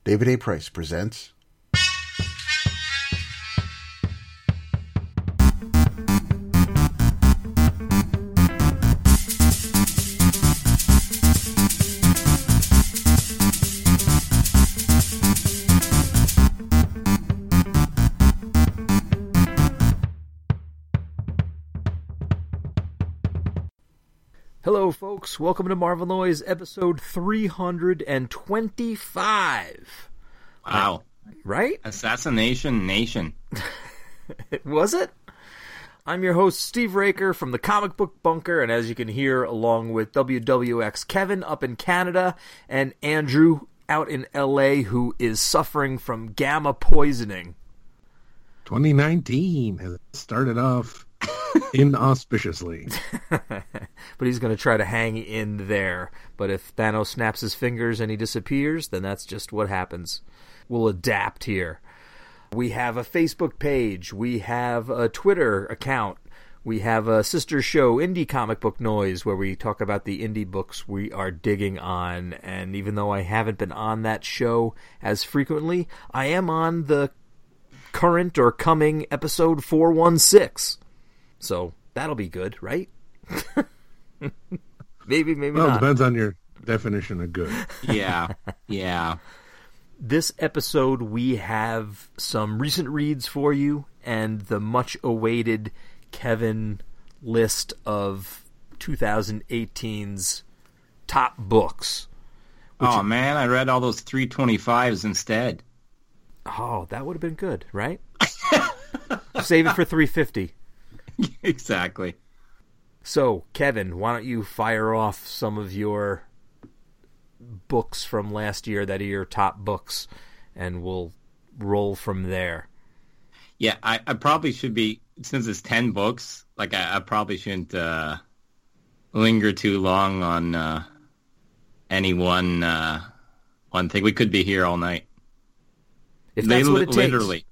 David A. Price presents... Hello, folks. Welcome to Marvel Noise, episode 325. Wow. Right? Assassination Nation. Was it? I'm your host, Steve Raker from the Comic Book Bunker, and as you can hear, along with WWX Kevin up in Canada, and Andrew out in LA, who is suffering from gamma poisoning. 2019 has started off inauspiciously. But he's going to try to hang in there. But if Thanos snaps his fingers and he disappears, then that's just what happens. We'll adapt here. We have a Facebook page. We have a Twitter account. We have a sister show, Indie Comic Book Noise, where we talk about the indie books we are digging on. And even though I haven't been on that show as frequently, I am on the current or coming episode 416. So that'll be good, right? maybe not. Well, it depends on your definition of good. Yeah. This episode, we have some recent reads for you and the much-awaited Kevin list of 2018's top books. Oh, man, I read all those 325s instead. Oh, that would have been good, right? Save it for 350. Exactly. So, Kevin, why don't you fire off some of your books from last year that are your top books, and we'll roll from there. Yeah, I probably should be, since it's 10 books, like I probably shouldn't linger too long on any one thing. We could be here all night. If that's what it takes. Literally.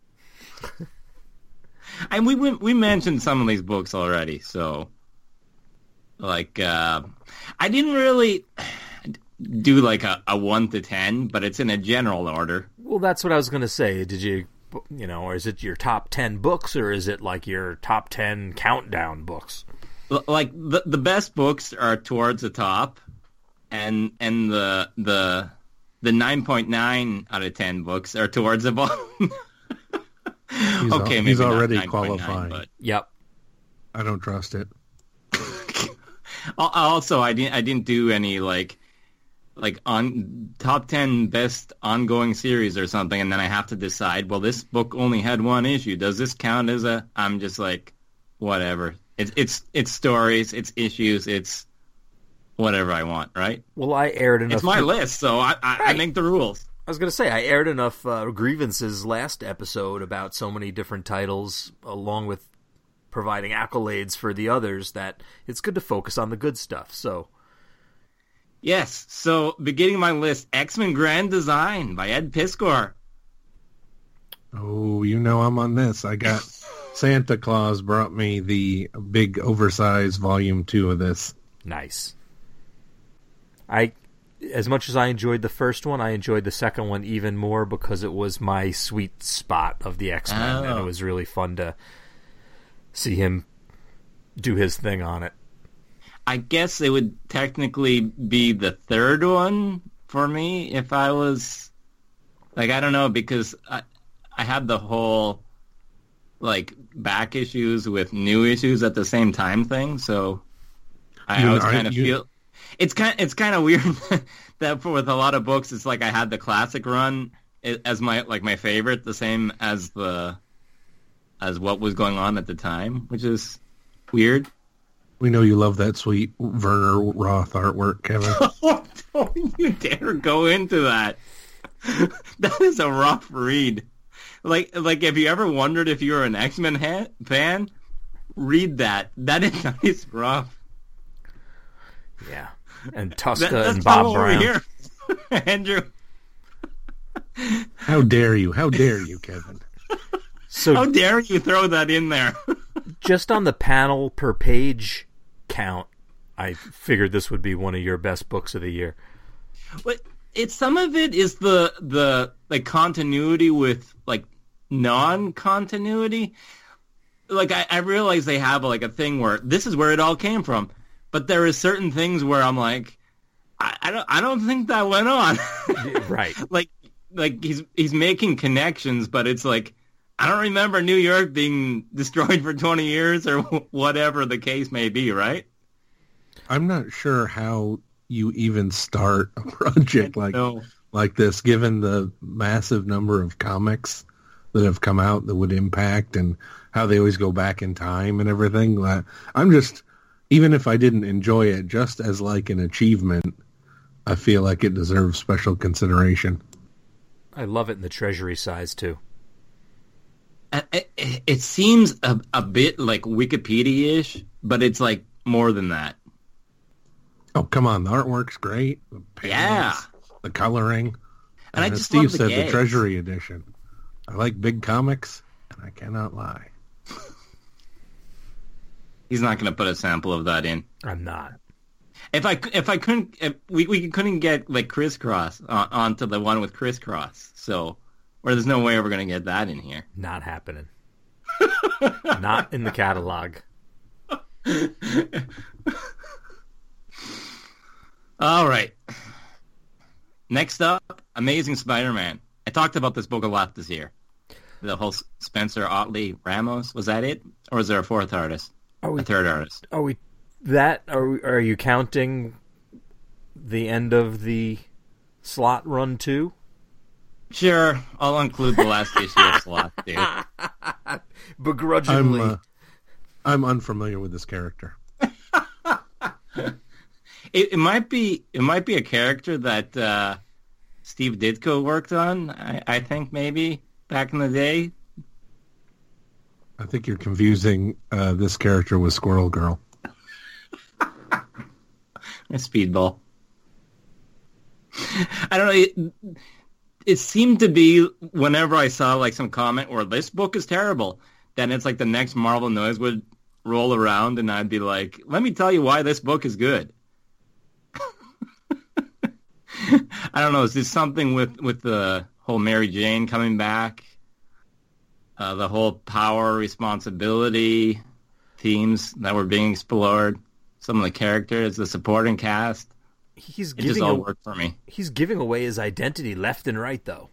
And we mentioned some of these books already, so like I didn't really do like a 1 to 10, but it's in a general order. Well, that's what I was going to say. Did you or is it your top 10 books, or is it like your top 10 countdown books? Like the best books are towards the top, and the 9.9 out of 10 books are towards the bottom. He's already qualifying. But... Yep. I don't trust it. Also, I didn't do any like on top 10 best ongoing series or something, and then I have to decide. Well, this book only had one issue. Does this count as a? I'm just like, whatever. It's stories. It's issues. It's whatever I want. Right. Well, I aired enough. It's my list, so I make the rules. I was going to say, I aired enough grievances last episode about so many different titles, along with providing accolades for the others, that it's good to focus on the good stuff. So, yes. So, beginning my list, X-Men Grand Design by Ed Piskor. Oh, I'm on this. I got Santa Claus brought me the big oversized volume 2 of this. Nice. As much as I enjoyed the first one, I enjoyed the second one even more because it was my sweet spot of the X-Men, and it was really fun to see him do his thing on it. I guess it would technically be the third one for me if I was... Like, I don't know, because I had the whole, like, back issues with new issues at the same time thing, so I was kind of feel... It's kind of weird that with a lot of books, it's like I had the classic run as my favorite, the same as what was going on at the time, which is weird. We know you love that sweet Werner Roth artwork, Kevin. Don't you dare go into that. That is a rough read. Like if you ever wondered if you were an X-Men fan, read that. That is rough. Yeah. And Tuska and Bob Brown. Here. Andrew. How dare you, Kevin? So, how dare you throw that in there? Just on the panel per page count, I figured this would be one of your best books of the year. But it's some of it is the like continuity with like non-continuity. Like I realize they have like a thing where this is where it all came from, but there is certain things where I'm like, I don't think that went on. Right. like he's making connections, but it's like I don't remember New York being destroyed for 20 years or whatever the case may be, right? I'm not sure how you even start a project like this, given the massive number of comics that have come out that would impact and how they always go back in time and everything. I'm just, even if I didn't enjoy it, just as like an achievement, I feel like it deserves special consideration. I love it in the Treasury size, too. It seems a bit like Wikipedia-ish, but it's like more than that. Oh, come on. The artwork's great. The panels, the coloring. And I just Steve love the said gags. the Treasury edition. I like big comics, and I cannot lie. He's not going to put a sample of that in. I'm not. If we couldn't get like Crisscross onto the one with Crisscross, so where there's no way we're going to get that in here. Not happening. Not in the catalog. All right. Next up, Amazing Spider-Man. I talked about this book a lot this year. The whole Spencer Otley Ramos, was that it? Or is there a fourth artist? A third artist? Are you counting the end of the Slott run too? Sure, I'll include the last issue of Slott too. Begrudgingly. I'm unfamiliar with this character. It might be a character that Steve Ditko worked on. I think maybe back in the day. I think you're confusing this character with Squirrel Girl. A Speedball. I don't know. It seemed to be whenever I saw like some comment where this book is terrible, then it's like the next Marvel noise would roll around and I'd be like, let me tell you why this book is good. I don't know. Is this something with the whole Mary Jane coming back? The whole power, responsibility themes that were being explored? Some of the characters, the supporting cast. It just all worked for me. He's giving away his identity left and right, though.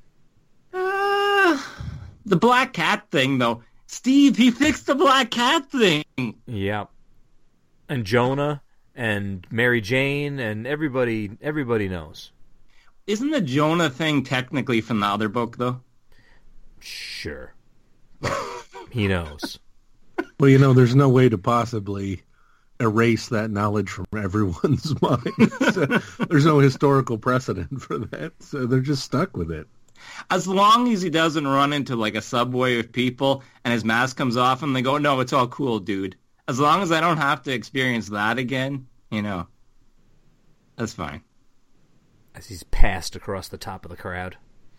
The Black Cat thing, though. Steve, he fixed the Black Cat thing. Yeah. And Jonah and Mary Jane and everybody knows. Isn't the Jonah thing technically from the other book, though? Sure. He knows. Well, there's no way to possibly erase that knowledge from everyone's mind. So there's no historical precedent for that, so they're just stuck with it. As long as he doesn't run into like a subway of people and his mask comes off and they go, no, it's all cool, dude. As long as I don't have to experience that again, that's fine. As he's passed across the top of the crowd.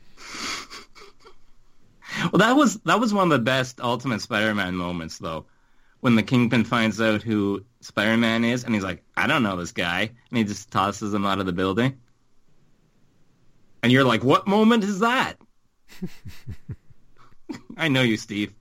Well, that was one of the best Ultimate Spider-Man moments, though, when the Kingpin finds out who Spider-Man is, and he's like, I don't know this guy, and he just tosses him out of the building. And you're like, what moment is that? I know you, Steve.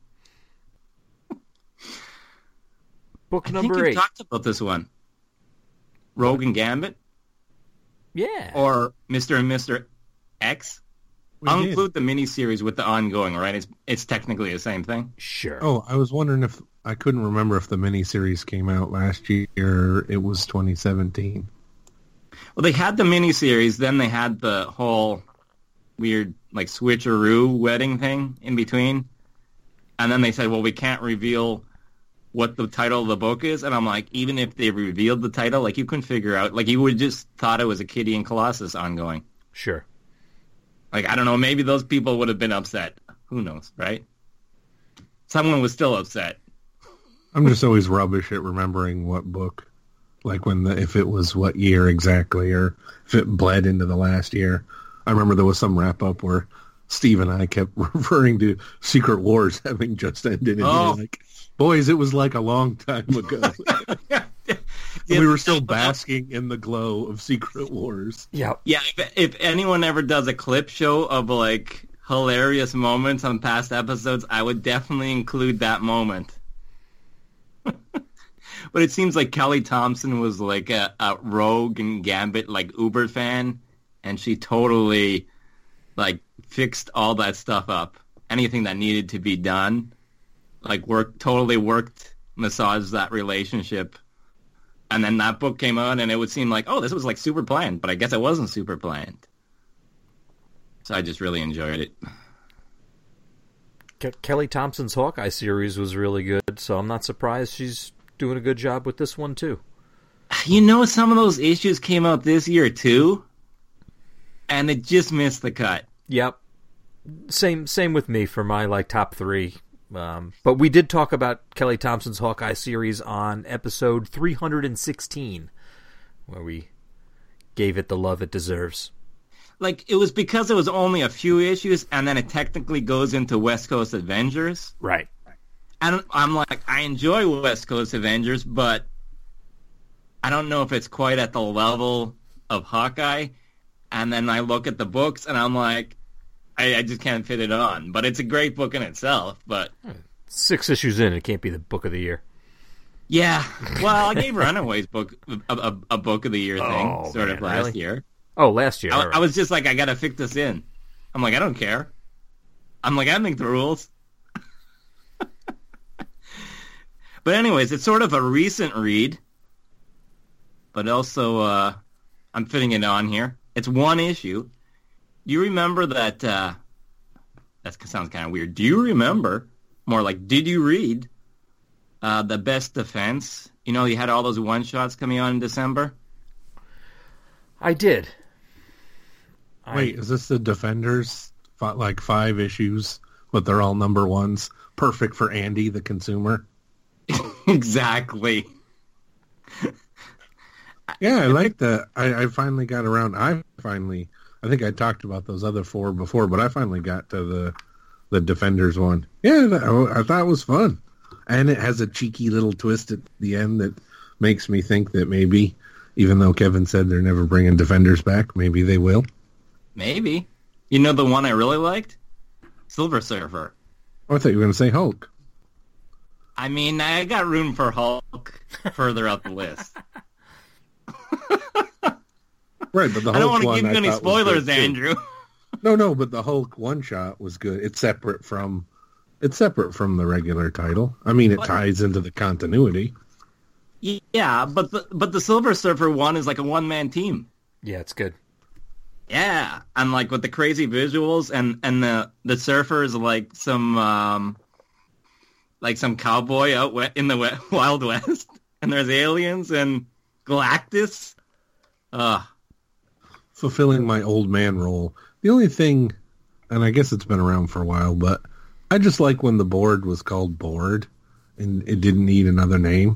Book I number think 8. we've talked about this one. Rogue and Gambit? Yeah. Or Mr. and Mr. X? I'll include the miniseries with the ongoing, right? It's technically the same thing. Sure. Oh, I was wondering if I couldn't remember if the miniseries came out last year or it was 2017. Well, they had the miniseries, then they had the whole weird like switcheroo wedding thing in between. And then they said, well, we can't reveal what the title of the book is. And I'm like, even if they revealed the title, like you couldn't figure out, like you would just thought it was a Kitty and Colossus ongoing. Sure. Like, I don't know, maybe those people would have been upset. Who knows, right? Someone was still upset. I'm just always rubbish at remembering what book, like if it was what year exactly, or if it bled into the last year. I remember there was some wrap-up where Steve and I kept referring to Secret Wars having just ended, and we were like, boys, it was like a long time ago. we were still basking in the glow of Secret Wars. Yeah. Yeah, if anyone ever does a clip show of like hilarious moments on past episodes, I would definitely include that moment. But it seems like Kelly Thompson was like a Rogue and Gambit like Uber fan, and she totally like fixed all that stuff up. Anything that needed to be done, like massaged that relationship. And then that book came out, and it would seem like, oh, this was like super planned, but I guess it wasn't super planned. So I just really enjoyed it. Kelly Thompson's Hawkeye series was really good, so I'm not surprised she's doing a good job with this one too. You know, some of those issues came out this year too, and it just missed the cut. Yep. Same with me for my like top 3. But we did talk about Kelly Thompson's Hawkeye series on episode 316, where we gave it the love it deserves. Like, it was because it was only a few issues, and then it technically goes into West Coast Avengers. Right. And I'm like, I enjoy West Coast Avengers, but I don't know if it's quite at the level of Hawkeye. And then I look at the books, and I'm like, I just can't fit it on. But it's a great book in itself. But 6 issues in, it can't be the book of the year. Yeah. Well, I gave Runaways book a book of the year thing last year. Oh, last year. I was just like, I got to fit this in. I'm like, I don't care. I'm like, I make the rules. But anyways, it's sort of a recent read. But also, I'm fitting it on here. It's one issue. You remember that, that sounds kind of weird. Do you remember, more like, did you read The Best Defense? You know, you had all those one-shots coming on in December? I did. Wait, is this the Defenders? Like 5 issues, but they're all number 1s. Perfect for Andy, the consumer. Exactly. Yeah, I like that. I finally got around. I think I talked about those other 4 before, but I finally got to the Defenders one. Yeah, I thought it was fun. And it has a cheeky little twist at the end that makes me think that maybe, even though Kevin said they're never bringing Defenders back, maybe they will. Maybe. You know the one I really liked? Silver Surfer. Oh, I thought you were going to say Hulk. I mean, I got room for Hulk further up the list. Right, but the Hulk I don't want to one, give you any spoilers, Andrew. No, but the Hulk one-shot was good. It's separate from the regular title. I mean, it ties into the continuity. Yeah, but the Silver Surfer one is like a one-man team. Yeah, it's good. Yeah, and like with the crazy visuals and the surfer is like some cowboy out in the Wild West, and there's aliens and Galactus. Fulfilling my old man role. The only thing, and I guess it's been around for a while, but I just like when the board was called Board and it didn't need another name.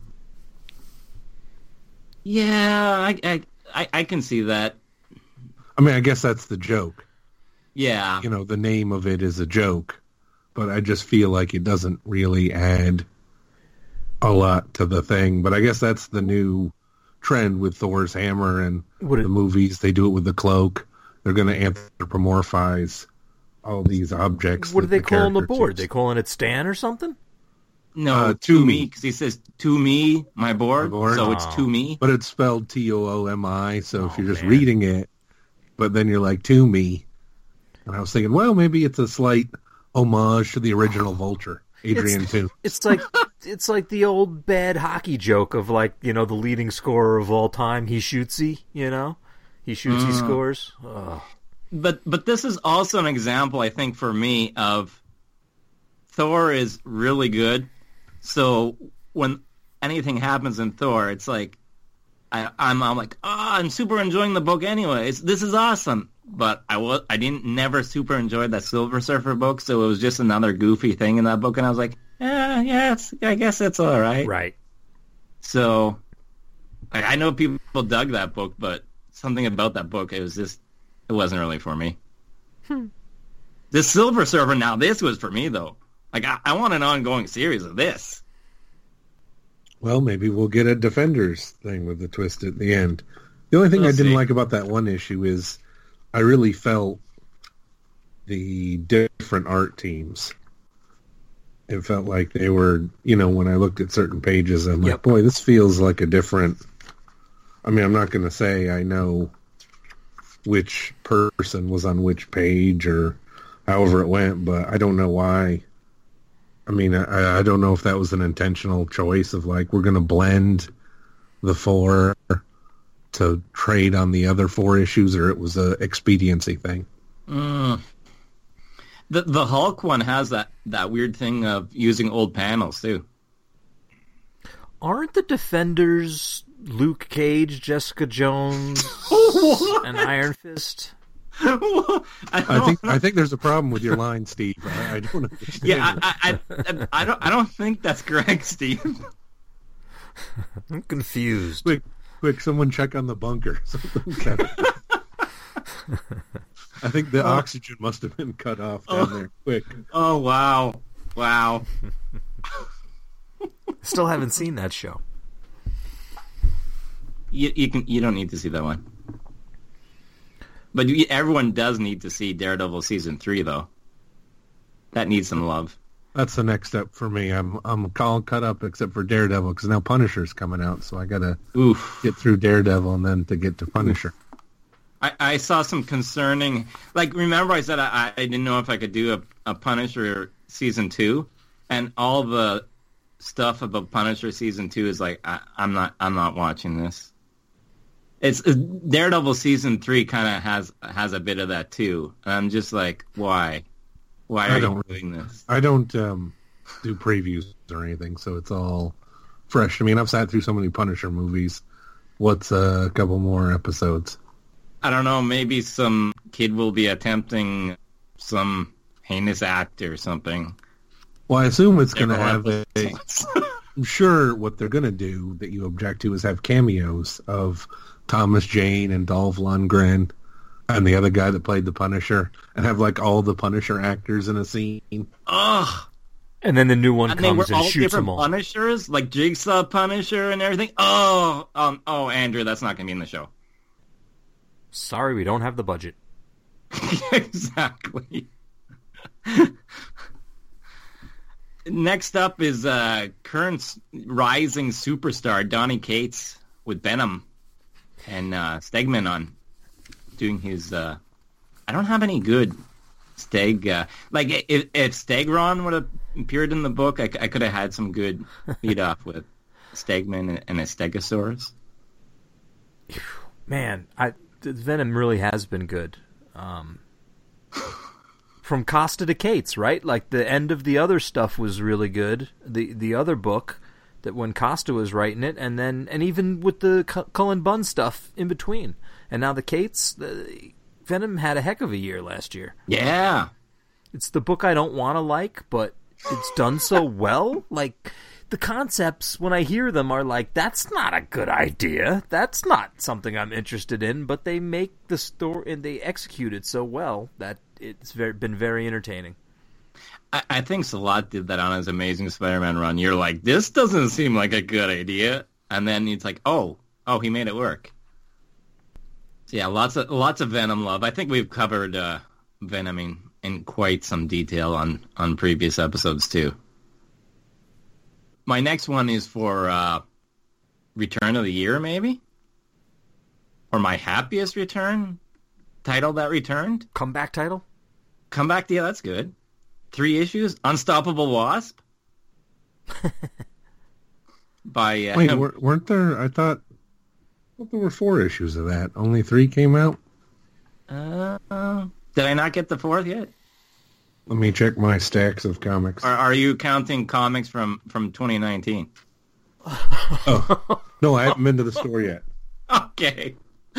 Yeah, I can see that. I mean, I guess that's the joke. Yeah. You know, the name of it is a joke, but I just feel like it doesn't really add a lot to the thing. But I guess that's the new trend with Thor's hammer and the movies. They do it with the cloak. They're going to anthropomorphize all these objects. What do they call on the board? They calling it Stan or something? No, to me, because he says, to me, my board. So it's to me. But it's spelled Toomi, so if you're just reading it, but then you're like, to me. And I was thinking, well, maybe it's a slight homage to the original Vulture, Adrian Toomes. It's like the old bad hockey joke of like, you know, the leading scorer of all time, he shootsy, you know? He shoots, he scores. Oh. But this is also an example, I think, for me of Thor is really good. So when anything happens in Thor, it's like I'm like, I'm super enjoying the book anyways. This is awesome. But I didn't never super enjoy that Silver Surfer book, so it was just another goofy thing in that book, and I was like, I guess it's all right. Right. So I know people dug that book, but something about that book, it wasn't really for me. This Silver Surfer, now this was for me though. Like I want an ongoing series of this. Well, maybe we'll get a Defenders thing with the twist at the end. The only thing I didn't like about that one issue is I really felt the different art teams. It felt like they were, when I looked at certain pages, I'm like, boy, this feels like a different... I mean, I'm not going to say I know which person was on which page or however it went, but I don't know why. I mean, I don't know if that was an intentional choice of like, we're going to blend the 4 to trade on the other 4 issues, or it was a expediency thing. The Hulk one has that weird thing of using old panels, too. Aren't the Defenders Luke Cage, Jessica Jones, and Iron Fist? I think there's a problem with your line, Steve. I don't understand. Yeah, I don't think that's correct, Steve. I'm confused. Quick! Someone check on the bunker. I think the oxygen must have been cut off down there. Quick! Oh wow! Still haven't seen that show. You don't need to see that one. But everyone does need to see Daredevil season 3, though. That needs some love. That's the next step for me. I'm all cut up except for Daredevil because now Punisher's coming out, so I gotta get through Daredevil and then to get to Punisher. I saw some concerning. Like, remember I said I didn't know if I could do a Punisher season 2, and all the stuff about Punisher season 2 is like I'm not watching this. It's Daredevil season 3 kind of has a bit of that too, and I'm just like, why are you doing this? I don't do previews or anything, so it's all fresh. I mean, I've sat through so many Punisher movies. What's a couple more episodes? I don't know. Maybe some kid will be attempting some heinous act or something. Well, I assume it's going to have I'm sure what they're going to do that you object to is have cameos of Thomas Jane and Dolph Lundgren and the other guy that played the Punisher, and have like all the Punisher actors in a scene. Ugh. And then the new one comes and shoots them all. Punishers, like Jigsaw Punisher and everything. Oh, Andrew, that's not going to be in the show. Sorry, we don't have the budget. Exactly. Next up is current rising superstar Donny Cates with Venom and Stegman on doing his... I don't have any good Steg... like, if Stegron would have appeared in the book, I could have had some good lead-off with Stegman and a Stegosaurus. Man, Venom really has been good. From Costa to Cates, right? Like, the end of the other stuff was really good. The other book, that when Costa was writing it, and even with the Cullen Bunn stuff in between. And now the Cates, Venom had a heck of a year last year. Yeah. It's the book I don't want to like, but it's done so well. Like, the concepts, when I hear them, are like, that's not a good idea. That's not something I'm interested in. But they make the story, and they execute it so well that it's been very entertaining. I think Salat did that on his Amazing Spider-Man run. You're like, this doesn't seem like a good idea. And then it's like, oh, he made it work. So yeah, lots of Venom love. I think we've covered Venom in quite some detail on previous episodes too. My next one is for Return of the Year, maybe? Or my happiest return? Title that returned? Comeback title? Comeback, yeah, that's good. 3 issues? Unstoppable Wasp? By Wait, weren't there... I thought there were 4 issues of that. Only 3 came out? Did I not get the 4th yet? Let me check my stacks of comics. Are you counting comics from 2019? Oh, no, I haven't been to the store yet. Okay.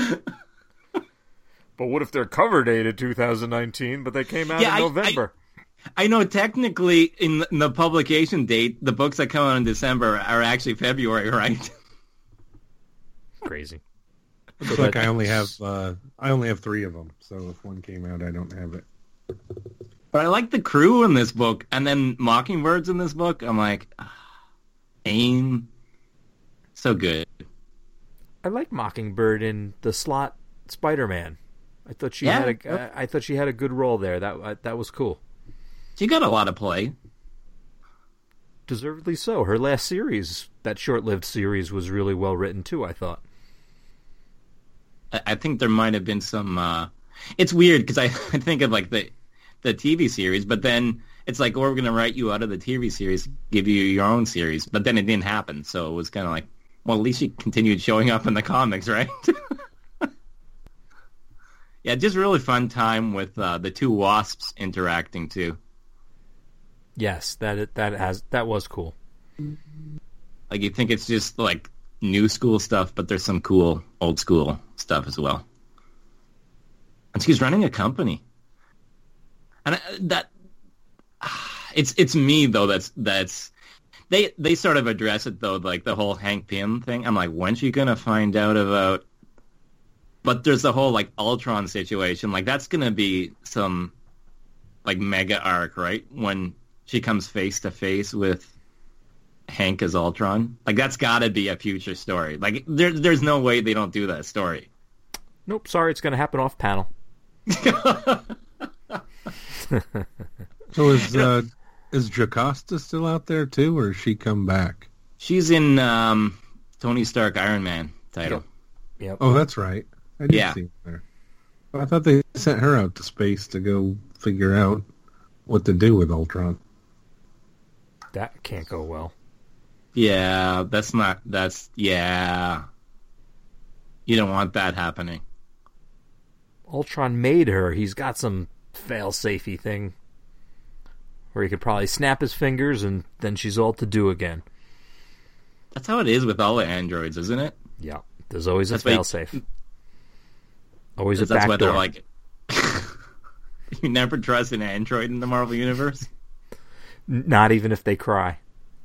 But what if they're cover dated 2019, but they came out in November? I know technically in the publication date, the books that come out in December are actually February, right? Crazy. Looks like I only have 3 of them, so if one came out, I don't have it. But I like the crew in this book, and then Mockingbird's in this book. I'm like, AIM, So good. I like Mockingbird in the Slott Spider-Man. I thought she I thought she had a good role there. That was cool. She got a lot of play. Deservedly so. Her last series, that short-lived series, was really well written too, I thought. I think there might have been some... It's weird because I think of like the TV series, but then it's like, we're going to write you out of the TV series, give you your own series. But then it didn't happen, so it was kind of like, well, at least she continued showing up in the comics, right? Yeah, just really fun time with the two Wasps interacting too. Yes, that was cool. Like, you think it's just like new school stuff, but there's some cool old school stuff as well. And she's running a company, and it's me though. That's they sort of address it though, like the whole Hank Pym thing. I'm like, when's she gonna find out about? But there's the whole like Ultron situation. Like, that's gonna be some like mega arc, right? When she comes face to face with Hank as Ultron. Like, that's got to be a future story. Like, there's no way they don't do that story. Nope, sorry, it's going to happen off panel. So is Jocasta still out there too, or has she come back? She's in Tony Stark Iron Man title. Yep. Oh, that's right. I did see her. Well, I thought they sent her out to space to go figure out what to do with Ultron. That can't go well. Yeah, you don't want that happening. Ultron made her. He's got some fail-safey thing where he could probably snap his fingers and then she's all to do again. That's how it is with all the androids, isn't it? Yeah, there's always a fail-safe. Always a backdoor. That's why they're like, you never trust an android in the Marvel Universe? Not even if they cry.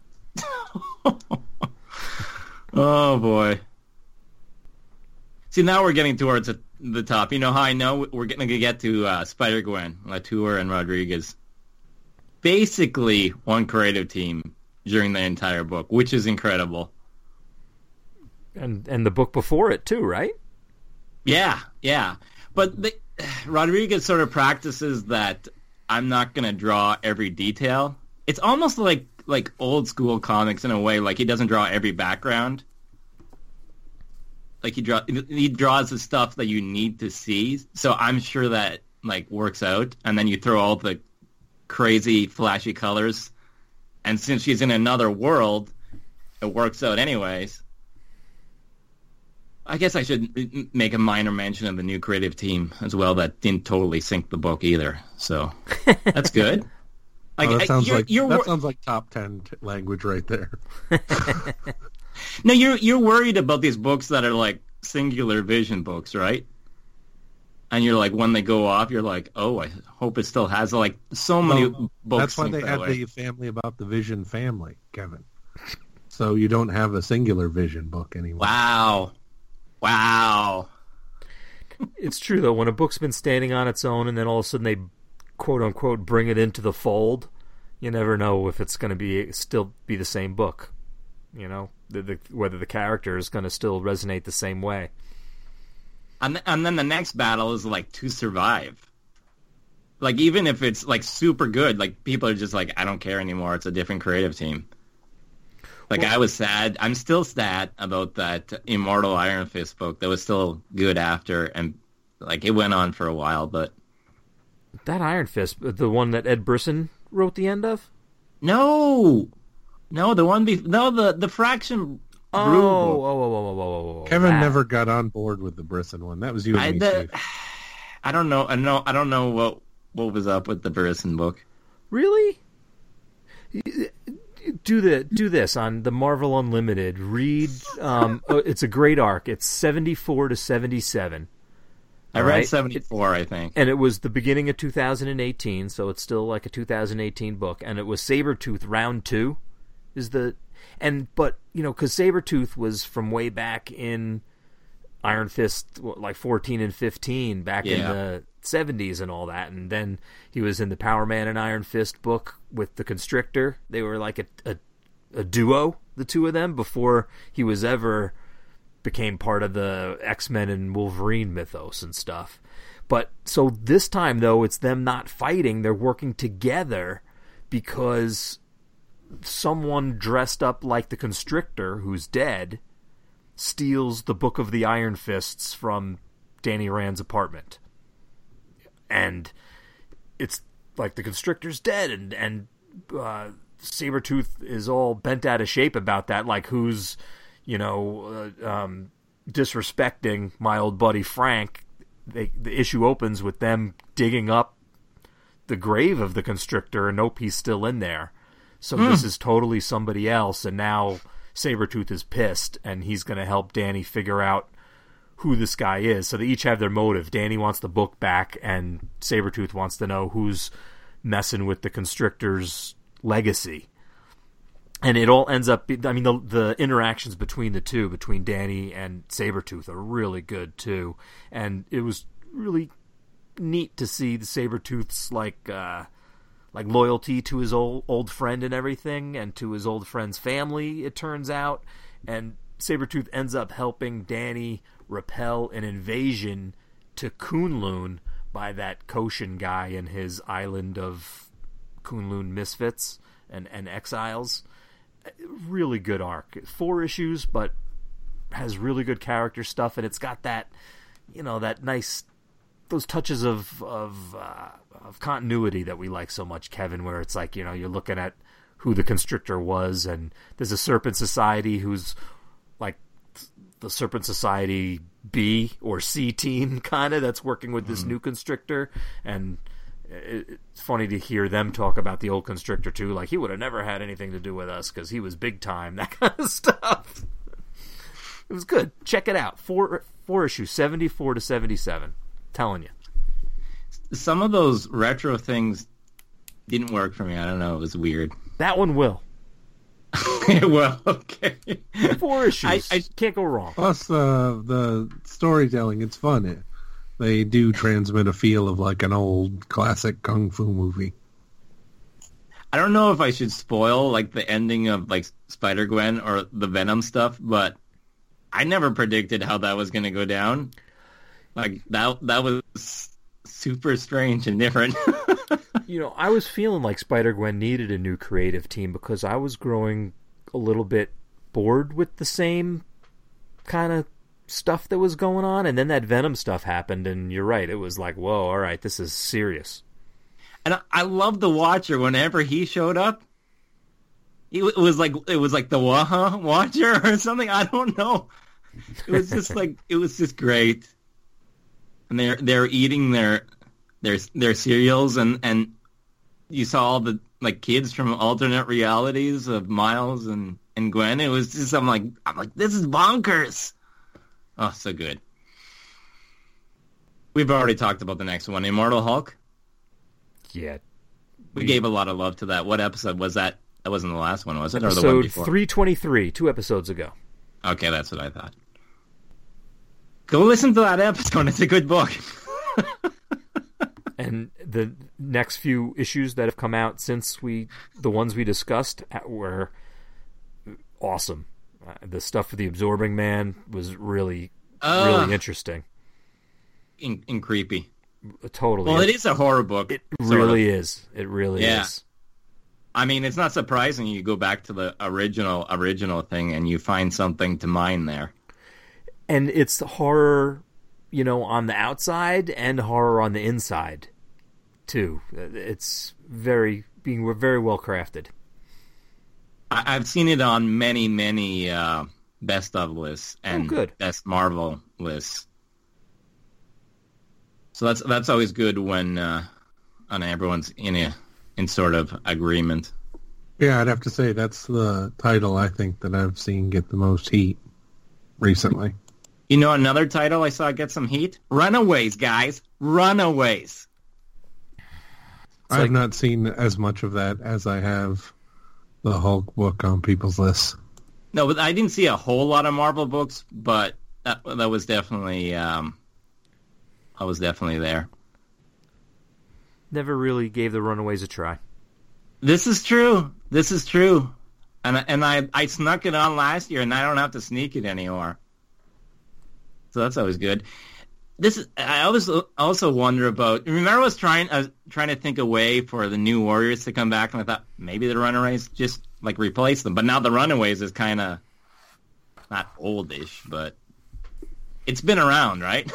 Oh, boy. See, now we're getting towards the top. You know how I know we're going to get to Spider-Gwen, Latour, and Rodriguez. Basically, one creative team during the entire book, which is incredible. And the book before it, too, right? Yeah. But Rodriguez sort of practices that I'm not going to draw every detail. It's almost like old school comics in a way. Like, he doesn't draw every background. Like, he draws the stuff that you need to see. So I'm sure that like works out. And then you throw all the crazy flashy colors. And since she's in another world, it works out anyways. I guess I should make a minor mention of the new creative team as well that didn't totally sync the book either. So that's good. Like, that sounds like top 10 language right there. No, you're worried about these books that are like singular vision books, right? And you're like, when they go off, you're like, oh, I hope it still has like so many books. That's why they had the family about the Vision family, Kevin. So you don't have a singular Vision book anymore. Wow. It's true, though. When a book's been standing on its own and then all of a sudden they, quote-unquote, bring it into the fold, you never know if it's going to still be the same book. You know, whether the character is going to still resonate the same way. And then the next battle is, like, to survive. Like, even if it's, like, super good, like, people are just like, I don't care anymore. It's a different creative team. Like, I was sad. I'm still sad about that Immortal Iron Fist book that was still good after, and, like, it went on for a while, but... That Iron Fist, the one that Ed Brisson wrote the end of? No, the one the Fraction book. Kevin never got on board with the Brisson one. That was you and me, Steve. I don't know what was up with the Brisson book. Really? Do this on the Marvel Unlimited. Read. It's a great arc. It's 74 to 77. I read 74, I think. And it was the beginning of 2018, so it's still like a 2018 book. And it was Sabretooth Round 2 but, you know, because Sabretooth was from way back in Iron Fist, like 14 and 15, back in the 70s and all that. And then he was in the Power Man and Iron Fist book with the Constrictor. They were like a duo, the two of them, before he was ever became part of the X-Men and Wolverine mythos and stuff. But so this time, though, it's them not fighting. They're working together because someone dressed up like the Constrictor, who's dead, steals the Book of the Iron Fists from Danny Rand's apartment. And it's like the Constrictor's dead, and Sabretooth is all bent out of shape about that, like who's, disrespecting my old buddy Frank. The issue opens with them digging up the grave of the Constrictor, and nope, he's still in there. So this is totally somebody else, and now Sabretooth is pissed, and he's going to help Danny figure out who this guy is. So they each have their motive. Danny wants the book back, and Sabretooth wants to know who's messing with the Constrictor's legacy. And it all ends up... the interactions between the two, between Danny and Sabretooth, are really good, too. And it was really neat to see the Sabretooth's, like loyalty to his old friend and everything, and to his old friend's family, it turns out. And Sabretooth ends up helping Danny repel an invasion to Kunlun by that Koshin guy and his island of Kunlun misfits and exiles. Really good arc. 4 issues, but has really good character stuff, and it's got that, that nice, those touches of continuity that we like so much, Kevin, where it's like, you're looking at who the Constrictor was, and there's a Serpent Society who's like the Serpent Society B or C team, kind of, that's working with this new Constrictor, and it's funny to hear them talk about the old Constrictor too, like he would have never had anything to do with us because he was big time, that kind of stuff. It was good. Check it out. 4 issues, 74 to 77. Telling you. Some of those retro things didn't work for me. I don't know. It was weird. That one will. Well, okay. 4 issues. I can't go wrong. Plus, the storytelling, it's fun. They do transmit a feel of like an old classic kung fu movie. I don't know if I should spoil like the ending of like Spider-Gwen or the Venom stuff, but I never predicted how that was going to go down. Like that was super strange and different. I was feeling like Spider-Gwen needed a new creative team because I was growing a little bit bored with the same kind of stuff that was going on, and then that Venom stuff happened, and you're right, it was like, whoa, all right, this is serious. And I love the Watcher. Whenever he showed up, it was like the Watcher or something. I don't know. It was just like, it was just great. And they're eating their cereals, and you saw all the like kids from alternate realities of Miles and Gwen. It was just I'm like this is bonkers. Oh, so good. We've already talked about the next one, Immortal Hulk. Yeah. We gave a lot of love to that. What episode was that? That wasn't the last one, was it? Episode or the one before? 323, 2 episodes ago. Okay, that's what I thought. Go listen to that episode. It's a good book. And the next few issues that have come out since the ones we discussed were awesome. The stuff for the Absorbing Man was really interesting. And creepy. Totally. Well, it is a horror book. It really is. It really is. I mean, it's not surprising you go back to the original thing and you find something to mine there. And it's horror, on the outside and horror on the inside, too. It's very well crafted. I've seen it on many best of lists and best Marvel lists. So that's always good when everyone's in sort of agreement. Yeah, I'd have to say that's the title I think that I've seen get the most heat recently. Another title I saw get some heat? Runaways, guys. Runaways. I have not seen as much of that as I have the Hulk book on people's lists. No, but I didn't see a whole lot of Marvel books, but that was definitely I was definitely there. Never really gave the Runaways a try. This is true. And I snuck it on last year, and I don't have to sneak it anymore. So that's always good. I always also wonder about. Remember, I was trying to think a way for the New Warriors to come back, and I thought maybe the Runaways just like replace them. But now the Runaways is kind of not oldish, but it's been around, right?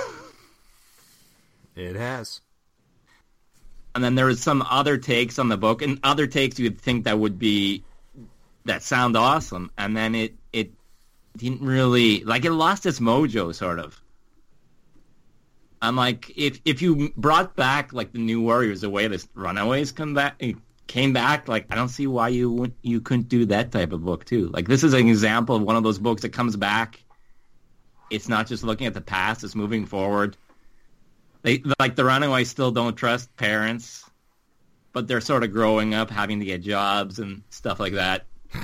It has. And then there was some other takes on the book, and other takes you'd think that sound awesome, and then it didn't really, like, it lost its mojo, sort of. I'm like, if you brought back, like, the New Warriors the way the Runaways came back, like, I don't see why you couldn't do that type of book, too. Like, this is an example of one of those books that comes back. It's not just looking at the past, it's moving forward. Like, the Runaways still don't trust parents, but they're sort of growing up, having to get jobs and stuff like that.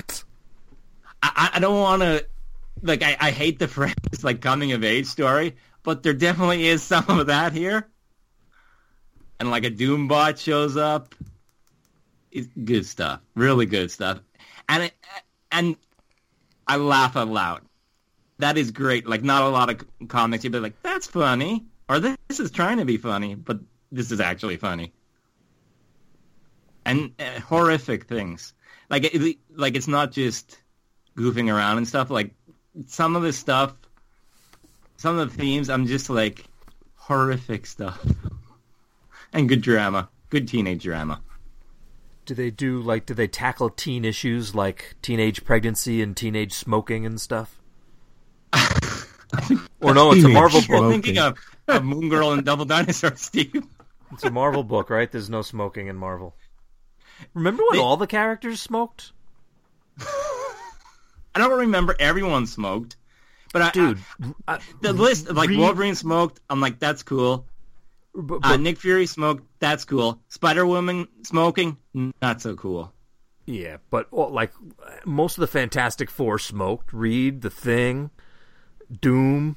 I don't want to, like, I hate the phrase, like, coming-of-age story, but there definitely is some of that here. And, like, a Doombot shows up. It's good stuff. Really good stuff. And I laugh out loud. That is great. Like, not a lot of comics, you'd be like, that's funny. Or this is trying to be funny, but this is actually funny. And horrific things. Like it's not just goofing around and stuff. Like, some of the stuff, some of the themes, I'm just like, horrific stuff. And good drama. Good teenage drama. Do they tackle teen issues like teenage pregnancy and teenage smoking and stuff? Or no, it's a Marvel book. You're thinking of Moon Girl and Double Dinosaur, Steve. It's a Marvel book, right? There's no smoking in Marvel. Remember when all the characters smoked? I don't remember everyone smoked. But the list of, like, Wolverine smoked, I'm like, that's cool. But Nick Fury smoked, that's cool. Spider-Woman smoking, not so cool. Yeah, but, like, most of the Fantastic Four smoked. Reed, The Thing, Doom,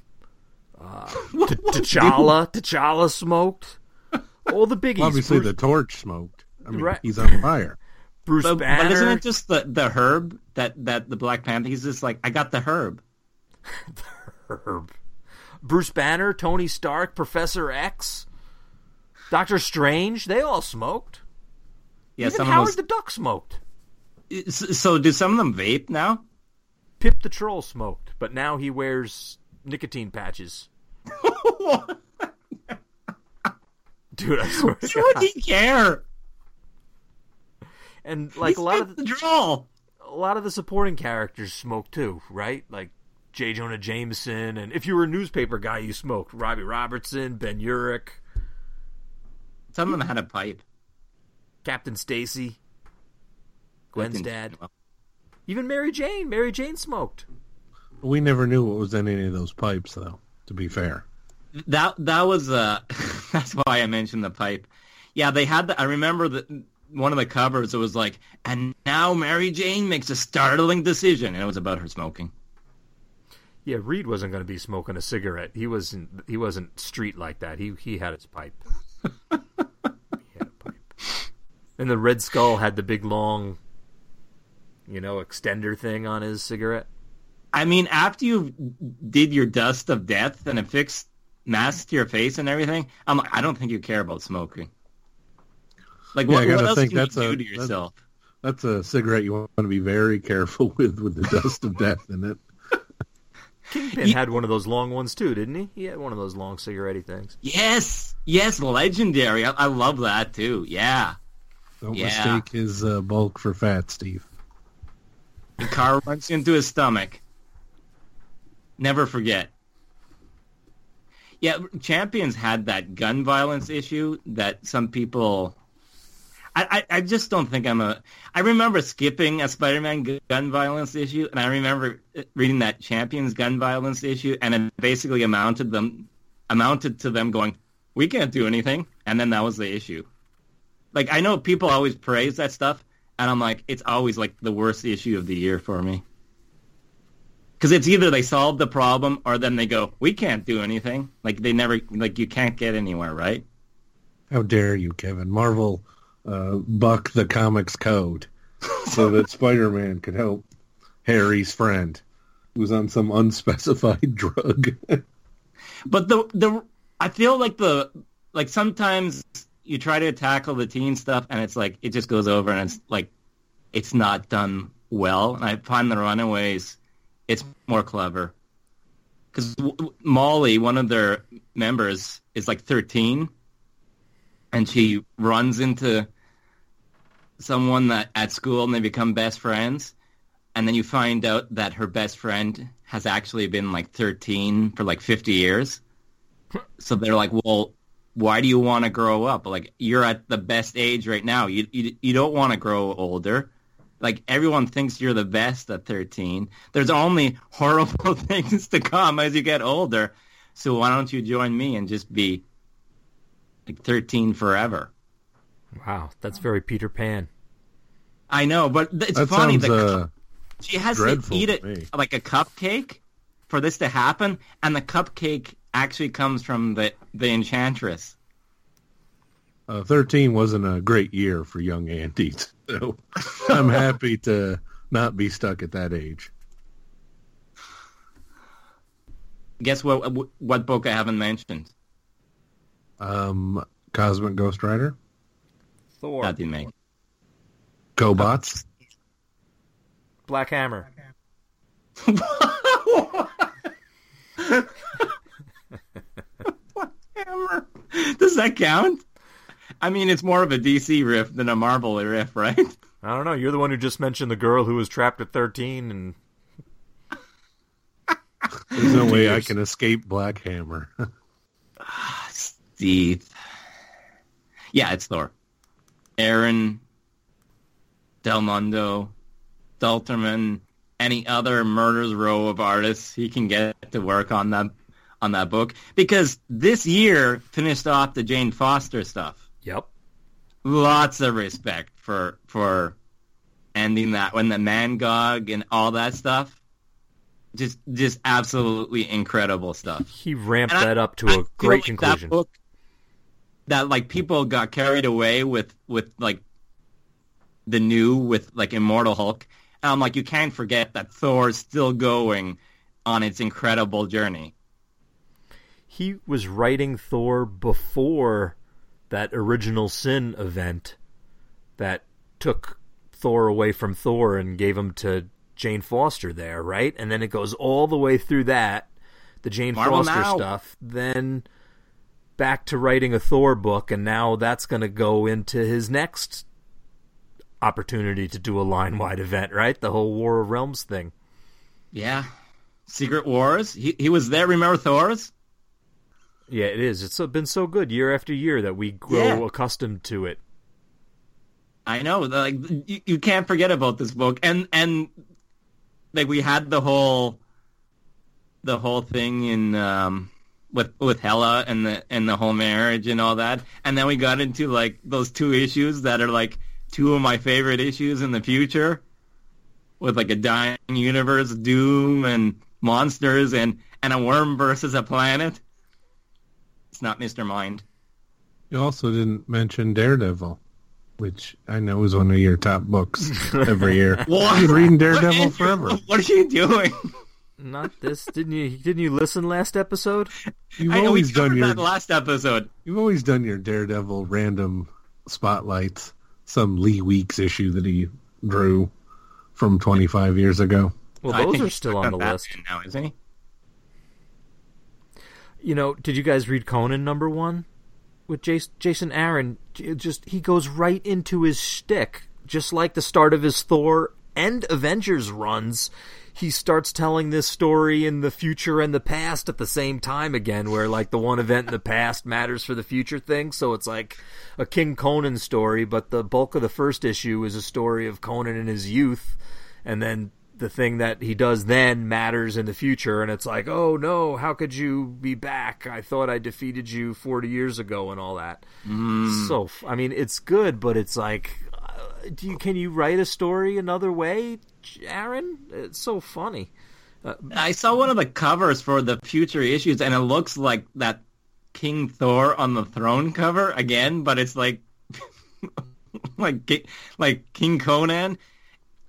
T'Challa smoked. All the biggies. Obviously, the Torch smoked. I mean, right. He's on fire. Bruce Banner. But isn't it just the herb that the Black Panther? He's just like, I got the herb. The herb. Bruce Banner, Tony Stark, Professor X, Doctor Strange, they all smoked. Yeah, even Howard the Duck smoked. So do some of them vape now? Pip the Troll smoked, but now he wears nicotine patches. Dude, I swear to God. Would he care? And like a lot of the supporting characters smoke too, right? Like J. Jonah Jameson, and if you were a newspaper guy, you smoked. Robbie Robertson, Ben Urich. Some of them had a pipe. Captain Stacy, Gwen's dad. Even Mary Jane. Mary Jane smoked. We never knew what was in any of those pipes, though, to be fair. That was that's why I mentioned the pipe. Yeah, they had I remember that one of the covers, it was like, and now Mary Jane makes a startling decision, and it was about her smoking. Yeah, Reed wasn't going to be smoking a cigarette. He wasn't street like that. He had his pipe. He had a pipe. And the Red Skull had the big long, extender thing on his cigarette. I mean, after you did your dust of death and affixed masks to your face and everything, I'm like, I don't think you care about smoking. Like, what else can you do to yourself? That's a cigarette you want to be very careful with the dust of death in it. Kingpin had one of those long ones too, didn't he? He had one of those long cigarette-y things. Yes, legendary. I love that too. Yeah. Don't mistake his bulk for fat, Steve. The car runs into his stomach. Never forget. Yeah, Champions had that gun violence issue that some people... I just don't think I remember skipping a Spider-Man gun violence issue, and I remember reading that Champions gun violence issue, and it basically amounted to them going, we can't do anything, and then that was the issue. Like, I know people always praise that stuff, and I'm like, it's always like the worst issue of the year for me. Because it's either they solve the problem, or then they go, we can't do anything. Like, you can't get anywhere, right? How dare you, Kevin? Marvel... buck the comics code so that Spider-Man could help Harry's friend who's on some unspecified drug. But I feel like sometimes you try to tackle the teen stuff and it's like it just goes over and it's like it's not done well. And I find the Runaways, it's more clever. Because Molly, one of their members, is like 13, and she runs into someone that at school, and they become best friends. And then you find out that her best friend has actually been like 13 for like 50 years. So they're like, well, why do you want to grow up? Like, you're at the best age right now. You don't want to grow older. Like, everyone thinks you're the best at 13. There's only horrible things to come as you get older. So why don't you join me and just be like 13 forever? Wow, that's very Peter Pan. I know, but it's that funny. Sounds, she has to eat it like a cupcake for this to happen, and the cupcake actually comes from the Enchantress. 13 wasn't a great year for young Andy, so I'm happy to not be stuck at that age. Guess what book I haven't mentioned? Cosmic Ghost Rider? Thor. That didn't make. GoBots? Black Hammer. Black Hammer. Does that count? I mean, it's more of a DC riff than a Marvel riff, right? I don't know. You're the one who just mentioned the girl who was trapped at 13 and... There's no way I can escape Black Hammer. Steve. Yeah, it's Thor. Aaron, Del Mundo, Dalterman, any other Murder's Row of artists he can get to work on that book. Because this year finished off the Jane Foster stuff. Yep. Lots of respect for ending that when the Mangog and all that stuff. Just absolutely incredible stuff. He ramped that up to a great conclusion. That book, that like people got carried away with like the new with like Immortal Hulk. And I'm like, you can't forget that Thor's still going on its incredible journey. He was writing Thor before that original Sin event that took Thor away from Thor and gave him to Jane Foster there, right? And then it goes all the way through that, the Jane Foster stuff, then back to writing a Thor book, and now that's going to go into his next opportunity to do a line-wide event, right? The whole War of Realms thing. Yeah. Secret Wars. He was there, remember Thor's? Yeah, it is. It's been so good year after year that we grow accustomed to it. I know. Like, you can't forget about this book. And like, we had the whole thing in with Hela and the whole marriage and all that. And then we got into like those two issues that are like two of my favorite issues in the future, with like a dying universe, doom and monsters, and a worm versus a planet. It's not Mr. Mind. You also didn't mention Daredevil, which I know is one of your top books every year. What? You've been reading Daredevil forever. What are you doing? Not this. Didn't you listen last episode? You've always done that last episode. You've always done your Daredevil random spotlights. Some Lee Weeks issue that he drew from 25 years ago. Well, those are still on the list now, isn't he? You know, did you guys read Conan #1 with Jason Aaron? He goes right into his shtick, just like the start of his Thor and Avengers runs. He starts telling this story in the future and the past at the same time again, where like the one event in the past matters for the future thing. So it's like a King Conan story, but the bulk of the first issue is a story of Conan in his youth, and then the thing that he does then matters in the future, and it's like, oh no, how could you be back? I thought I defeated you 40 years ago and all that. So, I mean, it's good, but it's like, can you write a story another way, Aaron? It's so funny. I saw one of the covers for the future issues, and it looks like that King Thor on the throne cover again, but it's like like King Conan.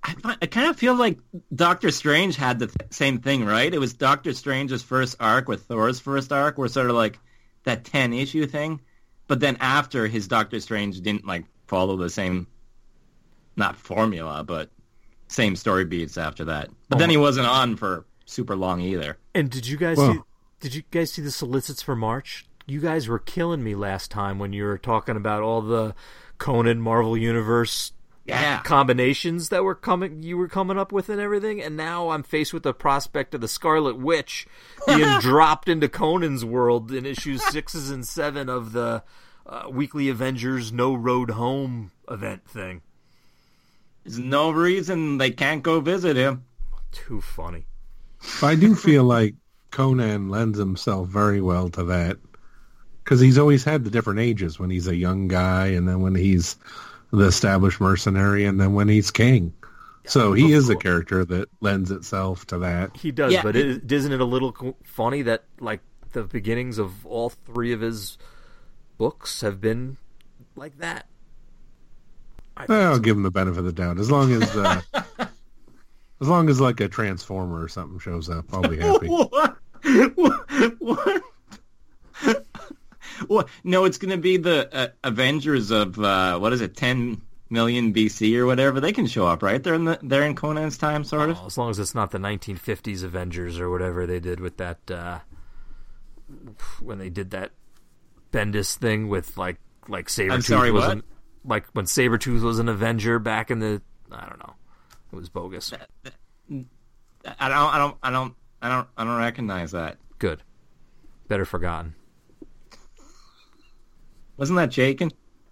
I kind of feel like Doctor Strange had the same thing, right? It was Doctor Strange's first arc with Thor's first arc, where sort of like that 10-issue thing. But then after his Doctor Strange didn't like follow the same, not formula, but same story beats after that. But then he wasn't on for super long either. And did you guys see the solicits for March? You guys were killing me last time when you were talking about all the Conan Marvel Universe combinations that you were coming up with and everything, and now I'm faced with the prospect of the Scarlet Witch being dropped into Conan's world in issues 6 and 7 of the Weekly Avengers No Road Home event thing. There's no reason they can't go visit him. Too funny. I do feel like Conan lends himself very well to that, because he's always had the different ages, when he's a young guy, and then when he's the established mercenary, and then when he's king. So he is a character that lends itself to that. He does, but isn't it a little funny that like the beginnings of all 3 of his books have been like that? I'll give him the benefit of the doubt. As long as like a Transformer or something shows up, I'll be happy. What? No, it's going to be the Avengers of 10 million BC or whatever. They can show up, right? They're in Conan's time, sort of. As long as it's not the 1950s Avengers or whatever they did with that when they did that Bendis thing with like Sabretooth. I'm sorry, what? Like when Sabretooth was an Avenger back in the, I don't know, it was bogus. I don't recognize that. Good, better forgotten. Wasn't that Jaken?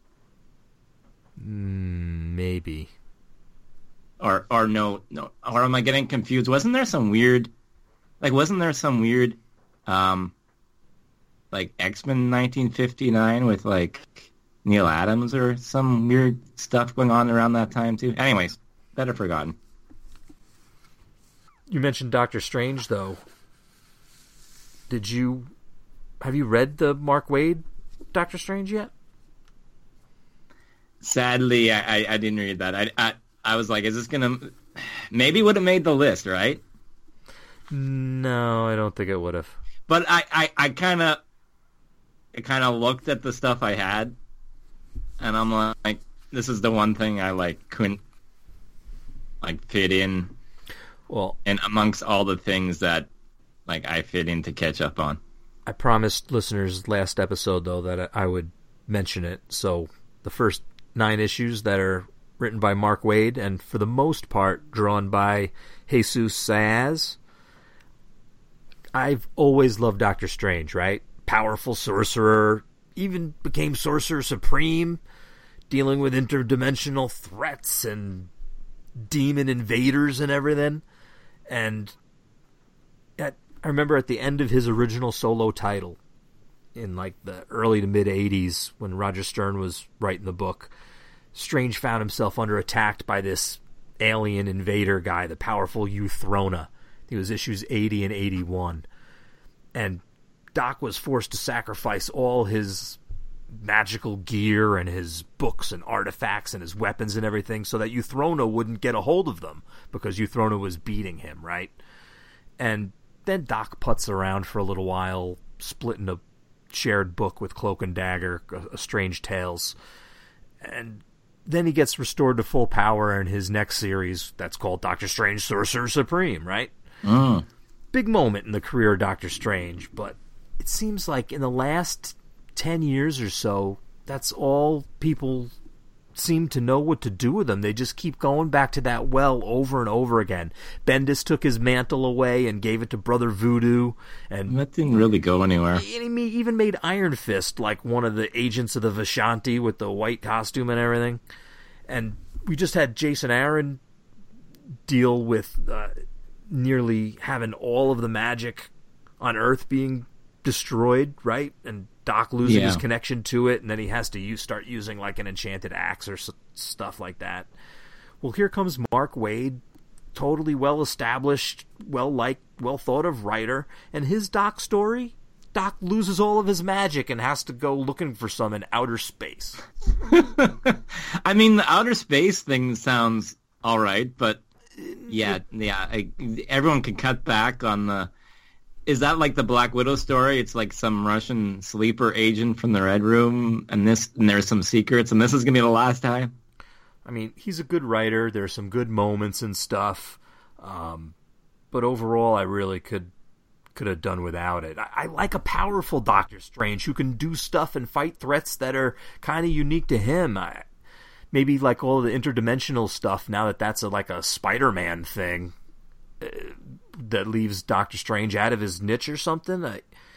Maybe. Or no. Or am I getting confused? Wasn't there some weird, like X-Men 1959 with like Neil Adams or some weird stuff going on around that time too? Anyways, better forgotten. You mentioned Doctor Strange though. Have you read the Mark Waid Doctor Strange yet? Sadly, I didn't read that. I was like, is this gonna? Maybe would have made the list, right? No, I don't think it would have. But I kind of looked at the stuff I had, and I'm like, this is the one thing I like couldn't like fit in. Well, and amongst all the things that like I fit in to catch up on. I promised listeners last episode though that I would mention it. So the first 9 issues that are written by Mark Waid and for the most part drawn by Jesus Saez. I've always loved Doctor Strange, right? Powerful sorcerer, even became Sorcerer Supreme, dealing with interdimensional threats and demon invaders and everything. And I remember at the end of his original solo title, in like the early to mid 80s when Roger Stern was writing the book, Strange found himself under attack by this alien invader guy, the powerful Euthrona. It was issues 80 and 81. And Doc was forced to sacrifice all his magical gear and his books and artifacts and his weapons and everything so that Euthrona wouldn't get a hold of them because Euthrona was beating him, right? And then Doc putts around for a little while, splitting a shared book with Cloak and Dagger, A Strange Tales. And then he gets restored to full power in his next series that's called Doctor Strange Sorcerer Supreme, right? Big moment in the career of Doctor Strange, but it seems like in the last 10 years or so, that's all people seem to know what to do with him. They just keep going back to that well over and over again. Bendis took his mantle away and gave it to Brother Voodoo. And that didn't really go anywhere. And he even made Iron Fist like one of the agents of the Vishanti with the white costume and everything. And we just had Jason Aaron deal with nearly having all of the magic on Earth being destroyed, right? And Doc losing his connection to it, and then he has to start using like an enchanted axe or stuff like that. Well, here comes Mark Waid, totally well-established, well-liked, well-thought-of writer, and his Doc story, Doc loses all of his magic and has to go looking for some in outer space. I mean, the outer space thing sounds all right, but Yeah. Everyone can cut back on the... Is that like the Black Widow story? It's like some Russian sleeper agent from the Red Room, and there's some secrets, and this is going to be the last time? I mean, he's a good writer. There's some good moments and stuff. But overall, I really could have done without it. I like a powerful Doctor Strange who can do stuff and fight threats that are kind of unique to him. Maybe like all the interdimensional stuff, now that that's like a Spider-Man thing, that leaves Doctor Strange out of his niche or something.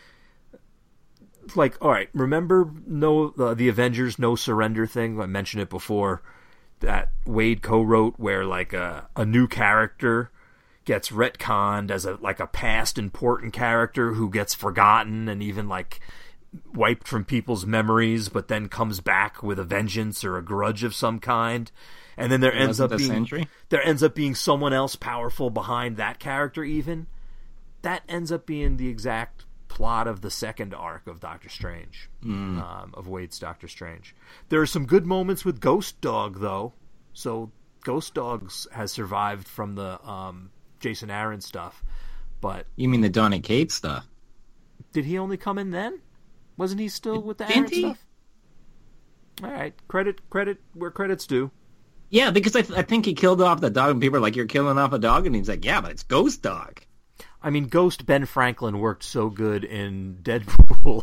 All right, remember the Avengers No Surrender thing? I mentioned it before, that Wade co-wrote, where like a new character gets retconned as a past important character who gets forgotten and even like wiped from people's memories, but then comes back with a vengeance or a grudge of some kind. And then there ends up being someone else powerful behind that character even. That ends up being the exact plot of the second arc of Doctor Strange, of Wade's Doctor Strange. There are some good moments with Ghost Dog, though. So Ghost Dog has survived from the Jason Aaron stuff. But you mean the Donny Cates stuff? Did he only come in then? Wasn't he still with the Aaron stuff? All right, credit where credit's due. Yeah, because I think he killed off the dog, and people are like, "You're killing off a dog," and he's like, "Yeah, but it's Ghost Dog." I mean, Ghost Ben Franklin worked so good in Deadpool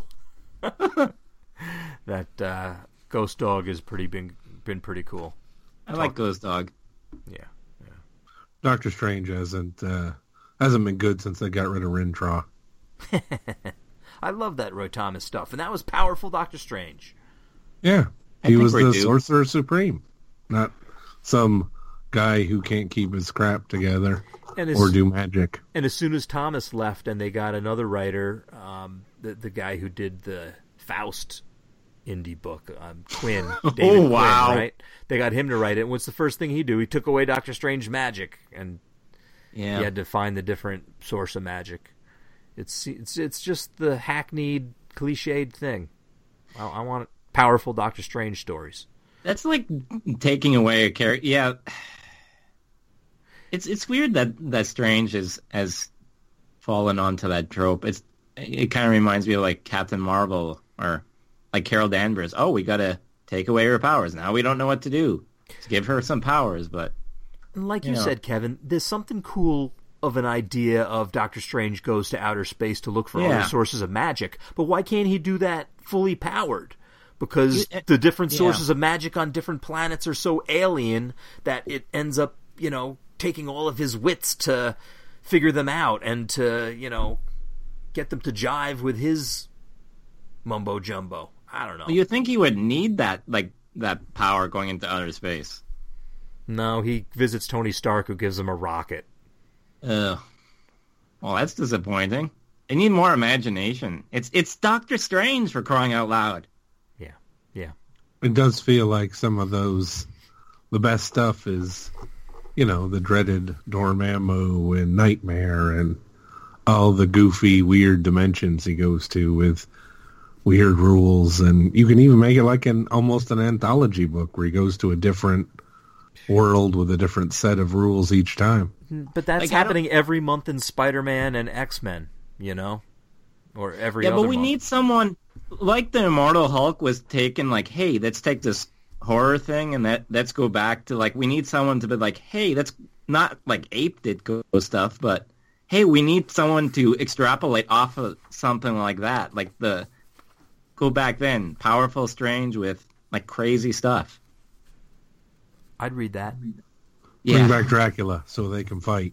that Ghost Dog has been pretty cool. I like Ghost Dog. Yeah. Doctor Strange hasn't been good since they got rid of Rintrah. I love that Roy Thomas stuff, and that was powerful Doctor Strange. Yeah, he was the Sorcerer Supreme, not some guy who can't keep his crap together or do magic. And as soon as Thomas left and they got another writer, the guy who did the Faust indie book, Quinn, David Quinn, right? They got him to write it. And what's the first thing he do? He took away Doctor Strange magic, and he had to find the different source of magic. It's just the hackneyed, cliched thing. I want powerful Doctor Strange stories. That's like taking away a character. Yeah, it's weird that Strange has fallen onto that trope. It kind of reminds me of like Captain Marvel or like Carol Danvers. Oh, we got to take away her powers. Now we don't know what to do. Let's give her some powers, but like you said, Kevin, there's something cool of an idea of Doctor Strange goes to outer space to look for other sources of magic. But why can't he do that fully powered? Because the different sources of magic on different planets are so alien that it ends up, taking all of his wits to figure them out and to, get them to jive with his mumbo jumbo. I don't know. You think he would need that power going into outer space? No, he visits Tony Stark, who gives him a rocket. Well, that's disappointing. They need more imagination. It's Doctor Strange, for crying out loud. Yeah. It does feel like some of the best stuff is, the dreaded Dormammu and Nightmare and all the goofy, weird dimensions he goes to with weird rules. And you can even make it like almost an anthology book where he goes to a different world with a different set of rules each time. But that's happening every month in Spider-Man and X-Men, or every other month. Yeah, but we need someone like the Immortal Hulk was taken, like, hey, let's take this horror thing and let's go back to, like, we need someone to be like, hey, that's not like Ape did ghost stuff, but hey, we need someone to extrapolate off of something like that. Like go back then, powerful Strange with, like, crazy stuff. I'd read that. Bring back Dracula so they can fight.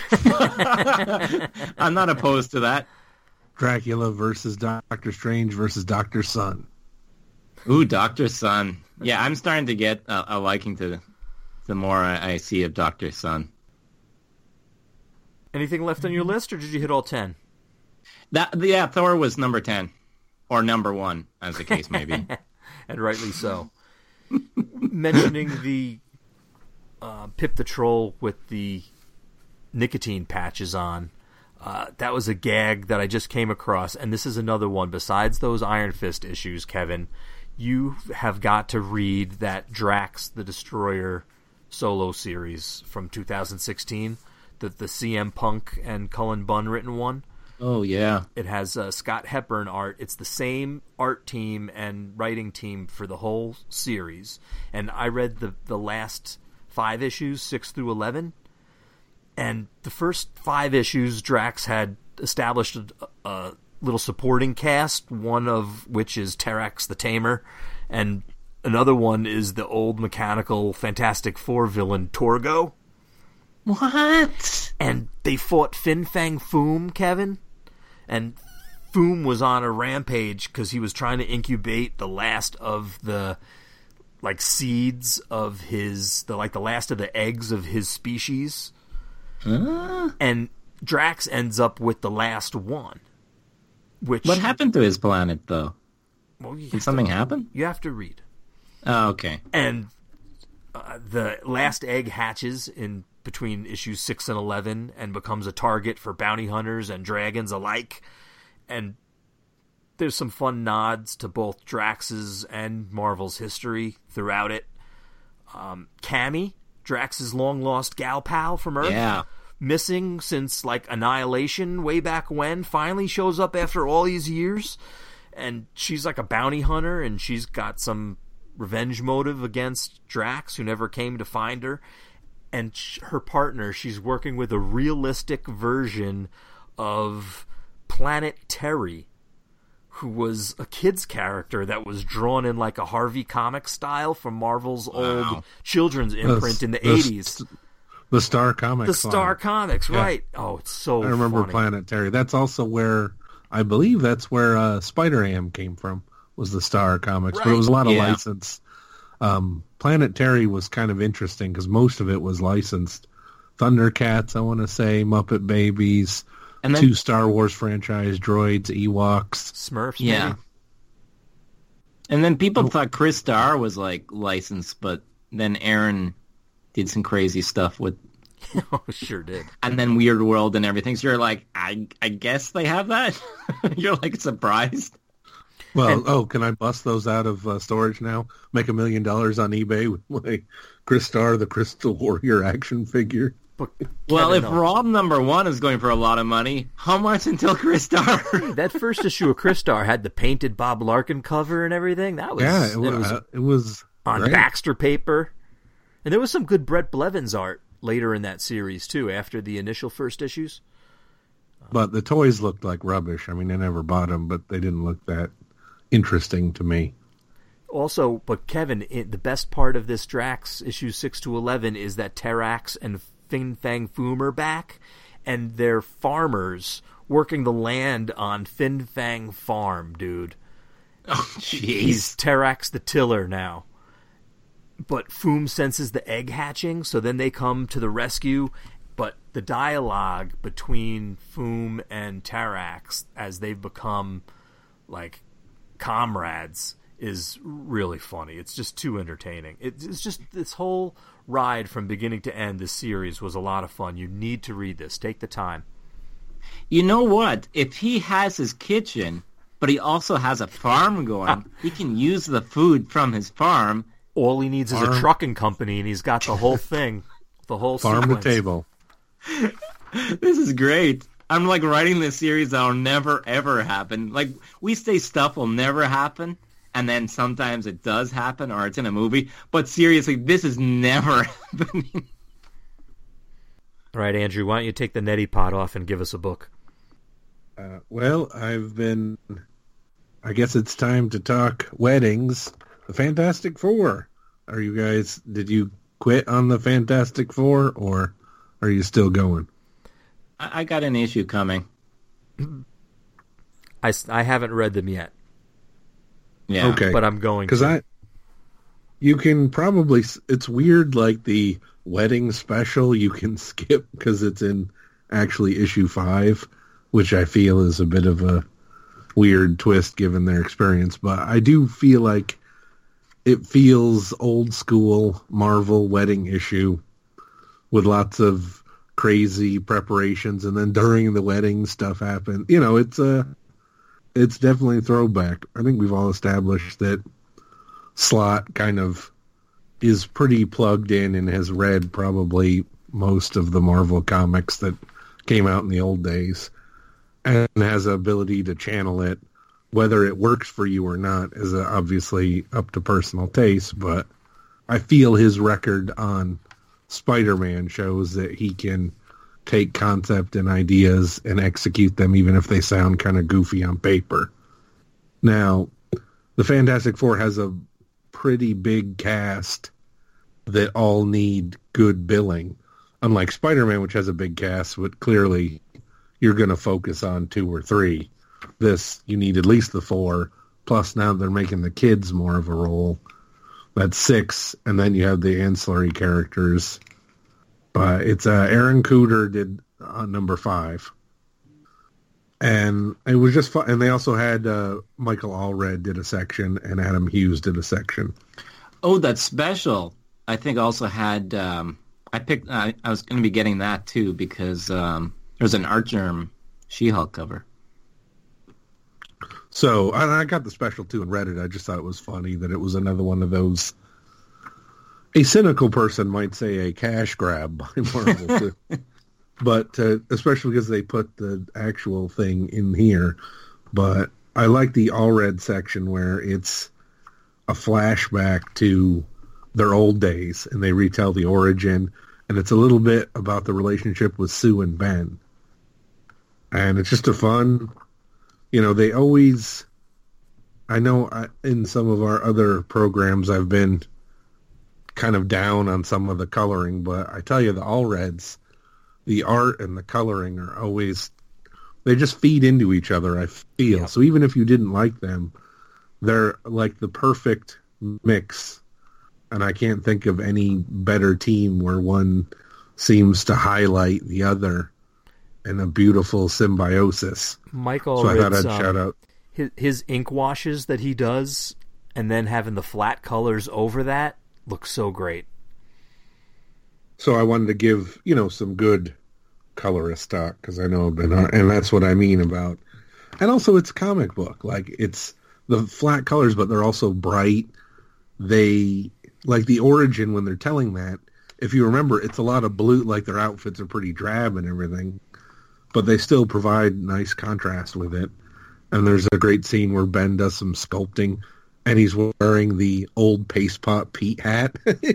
I'm not opposed to that. Dracula versus Doctor Strange versus Dr. Sun. Ooh, Dr. Sun. Yeah, I'm starting to get a liking to the more I see of Dr. Sun. Anything left on your list, or did you hit all 10? Thor was number 10. Or number 1, as the case may be. And rightly so. Mentioning the Pip the Troll with the nicotine patches on, that was a gag that I just came across, and this is another one. Besides those Iron Fist issues, Kevin, you have got to read that Drax the Destroyer solo series from 2016, the CM Punk and Cullen Bunn written one. Oh, yeah. It has Scott Hepburn art. It's the same art team and writing team for the whole series. And I read the last 5 issues, 6 through 11. And the first 5 issues, Drax had established a little supporting cast, one of which is Terrax the Tamer, and another one is the old mechanical Fantastic Four villain Torgo. What? And they fought Fin Fang Foom, Kevin. And Foom was on a rampage because he was trying to incubate the last of the seeds of his the last of the eggs of his species. And Drax ends up with the last one. What happened to his planet, though? Well, did something happen? You have to read. Oh, okay. And the last egg hatches in between issues 6 and 11 and becomes a target for bounty hunters and dragons alike. And there's some fun nods to both Drax's and Marvel's history throughout it. Cammy, Drax's long-lost gal pal from Earth, missing since Annihilation way back when, finally shows up after all these years. And she's like a bounty hunter, and she's got some revenge motive against Drax, who never came to find her. And her partner, she's working with a realistic version of Planet Terry, who was a kid's character that was drawn in a Harvey comic style from Marvel's old children's imprint in the 80s. The Star Comics. The Star Comics, right. Oh, it's so I remember funny. Planet Terry. That's also where, I believe that's where Spider-Ham came from, was the Star Comics. Right. But it was a lot of license. Planet Terry was kind of interesting because most of it was licensed. Thundercats, I want to say, Muppet Babies, and then 2 Star Wars franchise droids, Ewoks. Smurfs, yeah. maybe. And then people thought Chris Starr was licensed, but then Aaron did some crazy stuff with... Oh, sure did. And then Weird World and everything. So you're like, I guess they have that? You're surprised? Well, can I bust those out of storage now? Make $1 million on eBay with Chris Starr, the Crystal Warrior action figure? Well, if Rob #1 is going for a lot of money, how much until Chris Starr? That first issue of Chris Starr had the painted Bob Larkin cover and everything. That was it was on great. Baxter paper. And there was some good Brett Blevins art later in that series, too, after the initial first issues. But the toys looked like rubbish. I mean, I never bought them, but they didn't look that interesting to me. Also, but Kevin, the best part of this Drax issue 6 to 11 is that Terrax and Fin Fang Foom are back, and they're farmers working the land on Fin Fang Farm, dude. Oh, jeez. He's Terrax the Tiller now. But Foom senses the egg hatching, so then they come to the rescue. But the dialogue between Foom and Terrax as they've become comrades is really funny. It's just too entertaining. It's just this whole ride from beginning to end, this series was a lot of fun. You need to read this. Take the time. You know what? If he has his kitchen, but he also has a farm going, he can use the food from his farm. All he needs is a trucking company, and he's got the whole thing, the whole farm sequence. to table. This is great. I'm writing this series that'll never, ever happen. We say stuff will never happen, and then sometimes it does happen, or it's in a movie. But seriously, this is never happening. All right, Andrew, why don't you take the neti pot off and give us a book? I guess it's time to talk weddings. The Fantastic Four. Did you quit on the Fantastic Four, or are you still going? I got an issue coming. I haven't read them yet. Yeah. Okay. But I'm going to. You can probably, it's weird, the wedding special you can skip because it's in actually issue 5, which I feel is a bit of a weird twist given their experience. But I do feel like it feels old school Marvel wedding issue with lots of crazy preparations, and then during the wedding stuff happened. It's definitely a throwback. I think we've all established that Slott kind of is pretty plugged in and has read probably most of the Marvel comics that came out in the old days and has the ability to channel it. Whether it works for you or not is obviously up to personal taste, but I feel his record on Spider-Man shows that he can take concept and ideas and execute them even if they sound kind of goofy on paper. Now, the Fantastic Four has a pretty big cast that all need good billing. Unlike Spider-Man, which has a big cast, but clearly you're going to focus on 2 or 3. This, you need at least the 4. Plus, now they're making the kids more of a role. That's 6, and then you have the ancillary characters. But it's Aaron Cooter did number 5. And it was just fun. And they also had Michael Allred did a section, and Adam Hughes did a section. Oh, that's special. I think also had... I was going to be getting that, too, because there's an Artgerm She-Hulk cover. So, and I got the special, too, and read it. I just thought it was funny that it was another one of those... A cynical person might say a cash grab by Marvel, too. But especially because they put the actual thing in here. But I like the Allred section where it's a flashback to their old days, and they retell the origin, and it's a little bit about the relationship with Sue and Ben. And it's just a fun, they always, I know in some of our other programs I've been kind of down on some of the coloring, but I tell you, the Allreds, the art and the coloring are always, they just feed into each other, I feel. Yeah. So even if you didn't like them, they're like the perfect mix. And I can't think of any better team where one seems to highlight the other in a beautiful symbiosis. Michael, so I thought I'd shout out his ink washes that he does, and then having the flat colors over that looks so great. So I wanted to give some good colorist talk because I know I've been, and that's what I mean about. And also, it's a comic book. Like, it's the flat colors, but they're also bright. They. Like the origin when they're telling that, if you remember, it's a lot of blue, like their outfits are pretty drab and everything, but they still provide nice contrast with it. And there's a great scene where Ben does some sculpting, and he's wearing the old Paste Pot Pete hat.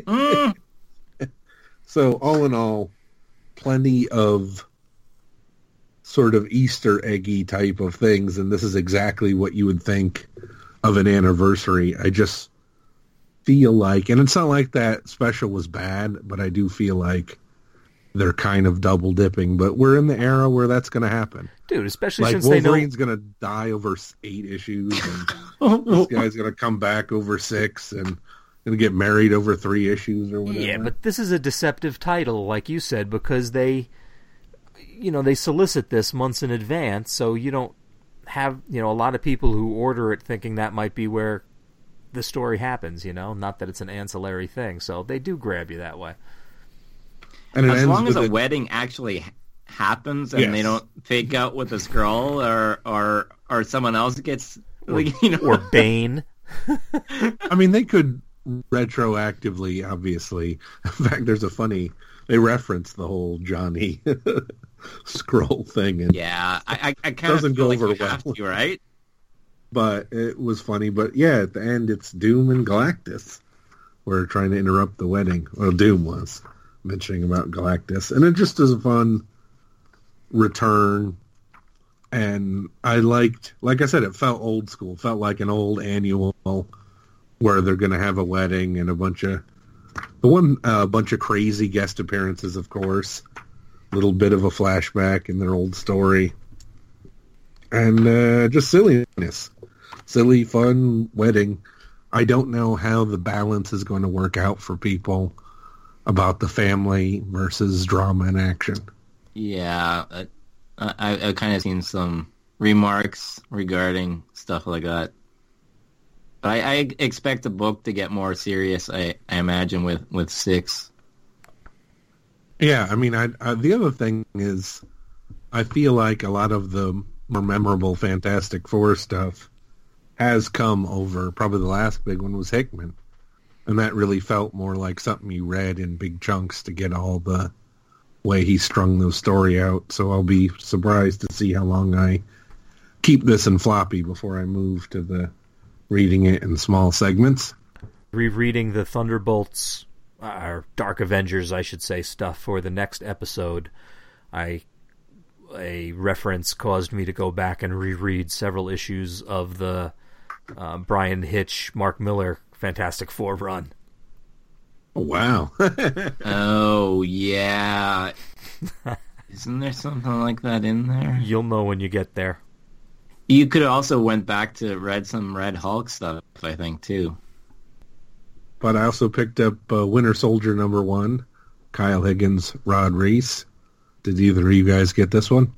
So all in all, plenty of sort of Easter eggy type of things, and this is exactly what you would think of an anniversary. I just feel like, and it's not like that special was bad, but I do feel like they're kind of double dipping. But we're in the era where that's going to happen, dude. Especially like since Wolverine's going to die over 8 issues, and this guy's going to come back over 6, and going to get married over 3 issues or whatever. Yeah, but this is a deceptive title, like you said, because they solicit this months in advance, so you don't have a lot of people who order it thinking that might be where the story happens, not that it's an ancillary thing, so they do grab you that way. And as long as a wedding actually happens and they don't fake out with this girl or someone else gets or Bane. I mean, they could retroactively, obviously. In fact, they reference the whole Johnny scroll thing, and I kind of feel like you have to, right? But it was funny. But yeah, at the end, it's Doom and Galactus. We're trying to interrupt the wedding. Well, Doom was mentioning about Galactus. And it just is a fun return. And I liked, like I said, it felt old school. It felt like an old annual where they're going to have a wedding and a bunch of crazy guest appearances, of course. A little bit of a flashback in their old story. And just silliness. Silly, fun wedding. I don't know how the balance is going to work out for people about the family versus drama and action. Yeah, I've kind of seen some remarks regarding stuff like that. But I expect the book to get more serious, I imagine, with 6. Yeah, I mean, the other thing is I feel like a lot of the more memorable Fantastic Four stuff has come over. Probably the last big one was Hickman. And that really felt more like something you read in big chunks to get all the way he strung the story out. So I'll be surprised to see how long I keep this in floppy before I move to the reading it in small segments. Rereading the Thunderbolts, or Dark Avengers, I should say, stuff for the next episode, a reference caused me to go back and reread several issues of the Brian Hitch, Mark Miller Fantastic Four run. Oh, wow. Oh, yeah. Isn't there something like that in there? You'll know when you get there. You could have also went back to read some Red Hulk stuff, I think, too. But I also picked up Winter Soldier #1, Kyle Higgins, Rod Reese. Did either of you guys get this one?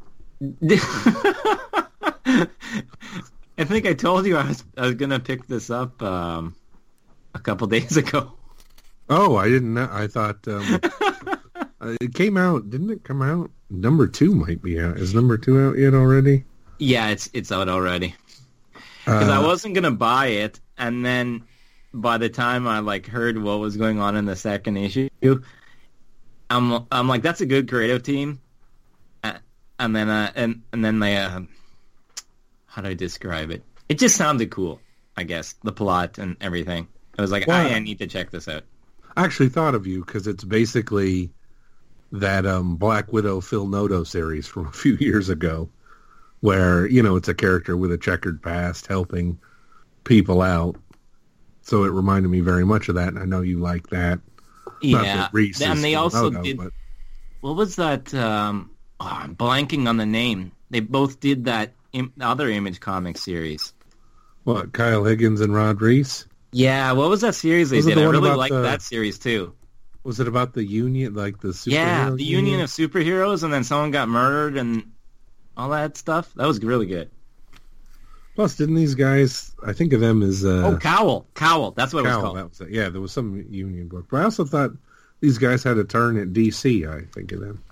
I think I told you I was going to pick this up a couple days ago. Oh, I didn't know. I thought it came out. Didn't it come out? #2 might be out. Is #2 out yet already? Yeah, it's out already. Because I wasn't going to buy it, and then by the time I heard what was going on in the second issue, I'm like, that's a good creative team. And then and then they how do I describe it? It just sounded cool, I guess, the plot and everything. I was like, I need to check this out. I actually thought of you because it's basically that Black Widow Phil Noto series from a few years ago where, it's a character with a checkered past helping people out. So it reminded me very much of that, and I know you like that. Yeah, and they also did... But... What was that? I'm blanking on the name. They both did that other Image Comics series. What, Kyle Higgins and Rod Reese? Yeah, what was that series they did? I really liked that series, too. Was it about the Union, the superheroes? Yeah, the Union of Superheroes, and then someone got murdered and all that stuff? That was really good. Plus, didn't these guys, I think of them as... Cowl. Cowl, that's what it was called. That was it. Yeah, there was some Union book. But I also thought these guys had a turn at DC, I think of them.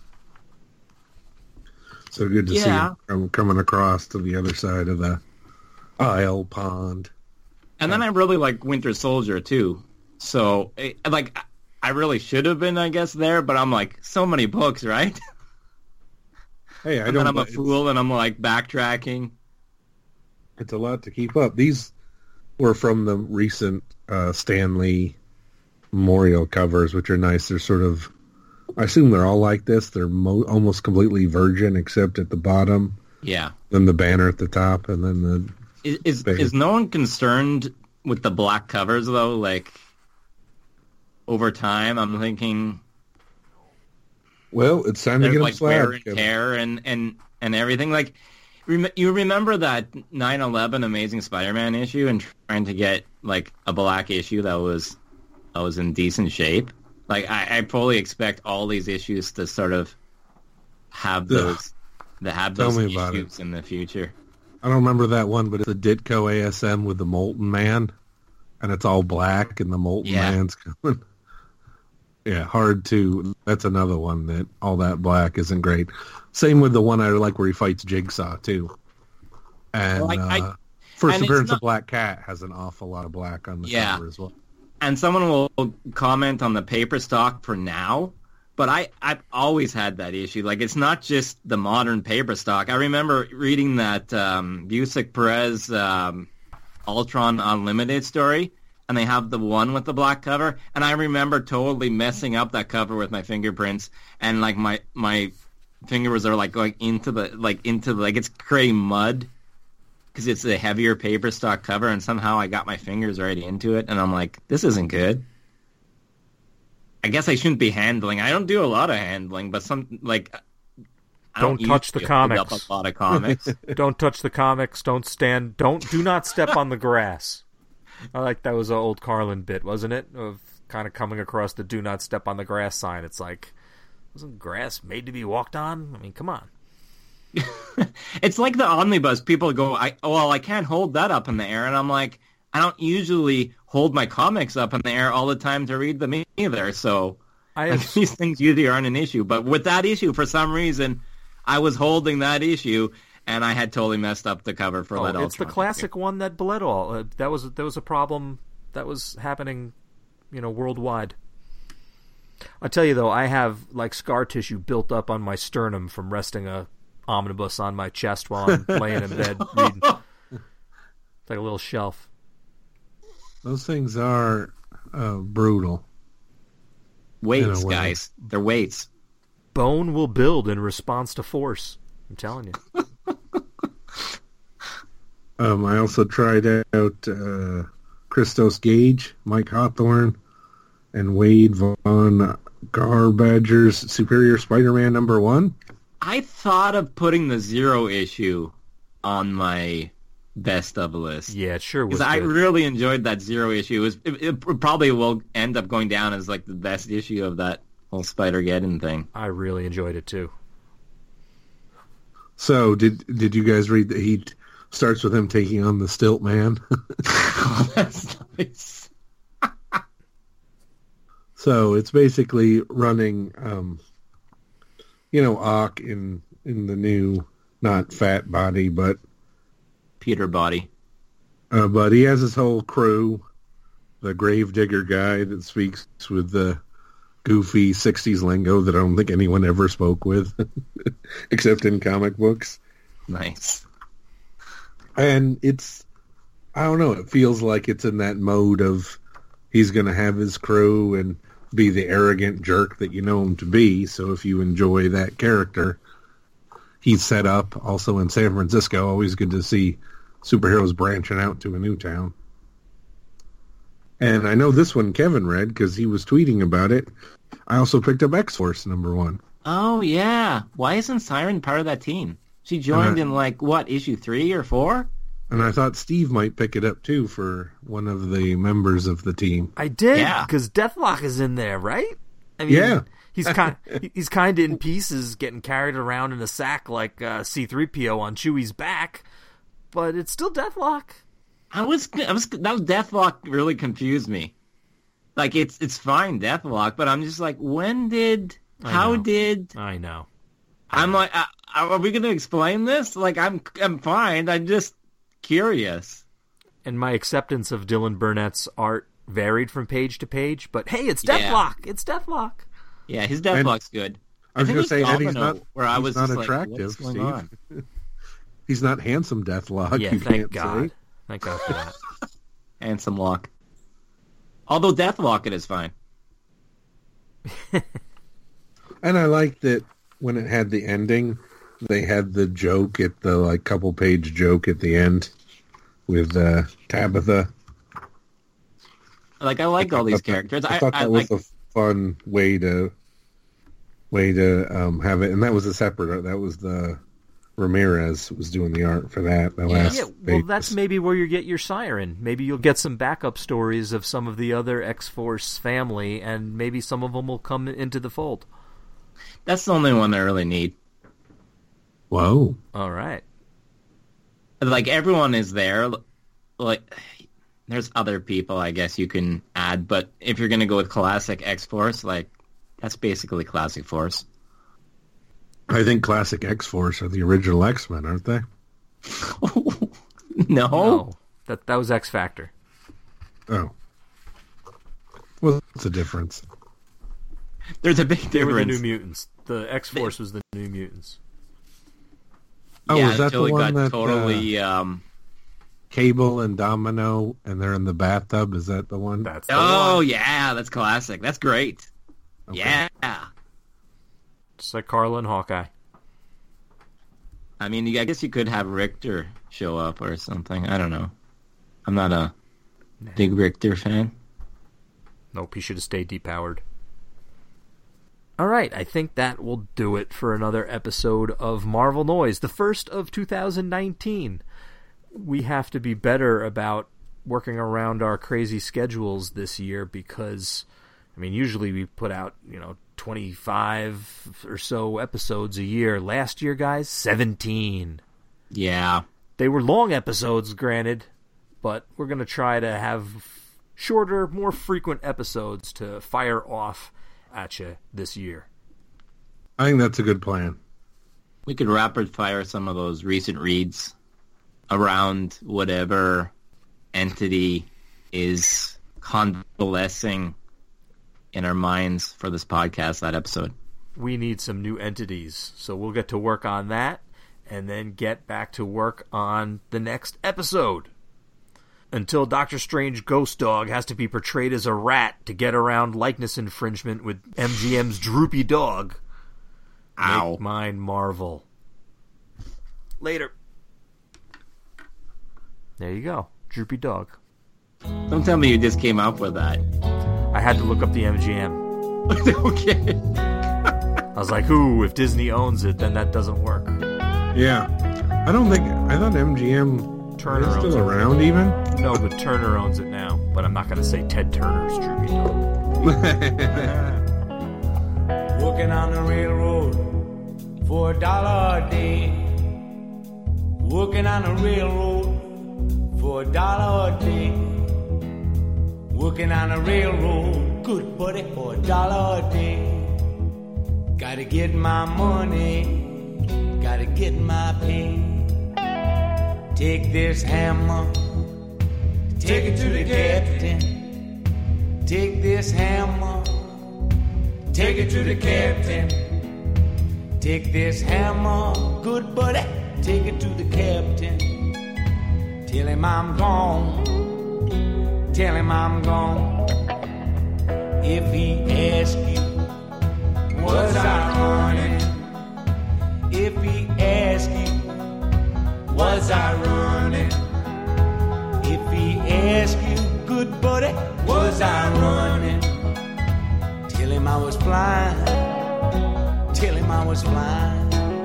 So good to see them coming across to the other side of the aisle pond. And then I really like Winter Soldier, too. So, I really should have been, I guess, there, but I'm like, so many books, right? Hey, and then I'm a fool, and I'm, backtracking. It's a lot to keep up. These were from the recent Stan Lee Memorial covers, which are nice. They're sort of, I assume they're all like this. They're almost completely virgin, except at the bottom. Yeah. Then the banner at the top, and then the... Is no one concerned with the black covers, though? Over time, I'm thinking... Well, it's time to get them slabbed. Wear and tear and everything. You remember that 9/11 Amazing Spider-Man issue and trying to get, a black issue that was in decent shape? I fully expect all these issues to sort of have those issues in the future. I don't remember that one, but it's a Ditko ASM with the Molten Man, and it's all black, and the Molten Man's coming. Yeah, that's another one that all that black isn't great. Same with the one I like where he fights Jigsaw, too. And first appearance of Black Cat has an awful lot of black on the cover as well. And someone will comment on the paper stock for now, but I've always had that issue. It's not just the modern paper stock. I remember reading that Busiek Perez Ultron Unlimited story, and they have the one with the black cover, and I remember totally messing up that cover with my fingerprints, and my fingers are going into it's creating mud because it's a heavier paper stock cover, and somehow I got my fingers right into it, and I'm like, this isn't good. I guess I shouldn't be handling. I don't do a lot of handling, but don't touch the comics. A lot of comics. Don't touch the comics. Do not step on the grass. I like that was an old Carlin bit, wasn't it? Of kind of coming across the "Do not step on the grass" sign. It's wasn't grass made to be walked on? I mean, come on. It's like the omnibus. People go, I can't hold that up in the air, and I'm like, I don't usually hold my comics up in the air all the time to read them either. So these things usually aren't an issue. But with that issue, for some reason, I was holding that issue, and I had totally messed up the cover for that. It's the classic one that bled all. There was a problem that was happening worldwide. I tell you though, I have like scar tissue built up on my sternum from resting a omnibus on my chest while I'm laying in bed reading. It's like a little shelf. Those things are brutal. Weights, guys. They're weights. Bone will build in response to force. I'm telling you. I also tried out Christos Gage, Mike Hawthorne, and Wade Von Garbadger's Superior Spider-Man #1. I thought of putting the Zero issue on my best of list. Yeah, it sure was. Because I really enjoyed that Zero issue. It probably will end up going down as like the best issue of that whole Spider-Geddon thing. I really enjoyed it too. So, did you guys read that he starts with him taking on the Stilt Man? Oh, that's nice. So it's basically running, Ock in the new, not fat body, but Peter body. But he has his whole crew, the Gravedigger guy that speaks with the goofy 60s lingo that I don't think anyone ever spoke with, except in comic books. Nice. And it's, I don't know, it feels like it's in that mode of he's going to have his crew and be the arrogant jerk that you know him to be. So if you enjoy that character, he's set up also in San Francisco. Always good to see superheroes branching out to a new town. And I know this one Kevin read because he was tweeting about it. I also picked up X-Force #1. Oh, yeah. Why isn't Siren part of that team? She joined in, issue 3 or 4? And I thought Steve might pick it up, too, for one of the members of the team. I did, because Deathlock is in there, right? I mean, yeah. he's kind of in pieces, getting carried around in a sack like C-3PO on Chewie's back, but it's still Deathlock. That Deathlock really confused me. Like, it's fine, Deathlock, but I'm just like, I know. I'm like, are we going to explain this? Like, I'm fine. I'm just curious. And my acceptance of Dylan Burnett's art varied from page to page, but hey, it's Deathlock. Yeah. It's Deathlock. Yeah, his Deathlock's good. I was going to say, Eddie's not, where I was not just attractive, like, what's going Steve. on? He's not handsome Deathlock, yeah, you thank can't God. say. Thank God for that. Handsome Lock. Although Deathlock, it is fine. And I like that when it had the ending, they had the joke at the couple-page joke at the end with Tabitha. Like, I like all these characters. I thought that was a fun way to have it, and that was a separate. That was the Ramirez was doing the art for that. Well, that's maybe where you get your Siren. Maybe you'll get some backup stories of some of the other X-Force family, and maybe some of them will come into the fold. That's the only one I really need. Whoa! All right. Like, everyone is there. Like, there's other people I guess you can add, but if you're gonna go with classic X-Force, like, that's basically classic Force. I think classic X-Force are the original X-Men, aren't they? No. That was X-Factor. Oh. Well, what's the difference? There's a big difference. They were the New Mutants. The X-Force was the New Mutants. Oh, yeah, is that the one that totally Cable and Domino, and they're in the bathtub? Is that the one? That's the one. Yeah, that's classic. That's great. Okay. Yeah. Just like Carla and Hawkeye. I mean, I guess you could have Richter show up or something. I don't know. I'm not a big Richter fan. Nope, he should have stayed depowered. All right, I think that will do it for another episode of Marvel Noise, the first of 2019. We have to be better about working around our crazy schedules this year because, I mean, usually we put out, 25 or so episodes a year. Last year, guys, 17. Yeah. They were long episodes, granted, but we're going to try to have shorter, more frequent episodes to fire off at you this year. I think that's a good plan. We could rapid fire some of those recent reads around whatever entity is convalescing in our minds for this podcast, that episode. We need some new entities, so we'll get to work on that and then get back to work on the next episode. Until Doctor Strange Ghost Dog has to be portrayed as a rat to get around likeness infringement with MGM's Droopy Dog. Ow. Make mine Marvel. Later. There you go. Droopy Dog. Don't tell me you just came up with that. I had to look up the MGM. Okay. I was like, ooh, if Disney owns it, then that doesn't work. Yeah. I thought MGM Turner is owns still it. around even? No, but Turner owns it now. But I'm not going to say Ted Turner's Droopy Dog. Working on the railroad for $1 a day. Working on the railroad for $1 a day. Working on the railroad, good buddy, for $1 a day. Gotta get my money, gotta get my pay. Take this hammer, take it to the captain. Take this hammer, take it to the captain. Take this hammer, good buddy, take it to the captain. Tell him I'm gone, tell him I'm gone. If he asks you, was I running? If he asks you, was I running? If he asks you, good buddy, was I running? Tell him I was flying, tell him I was flying.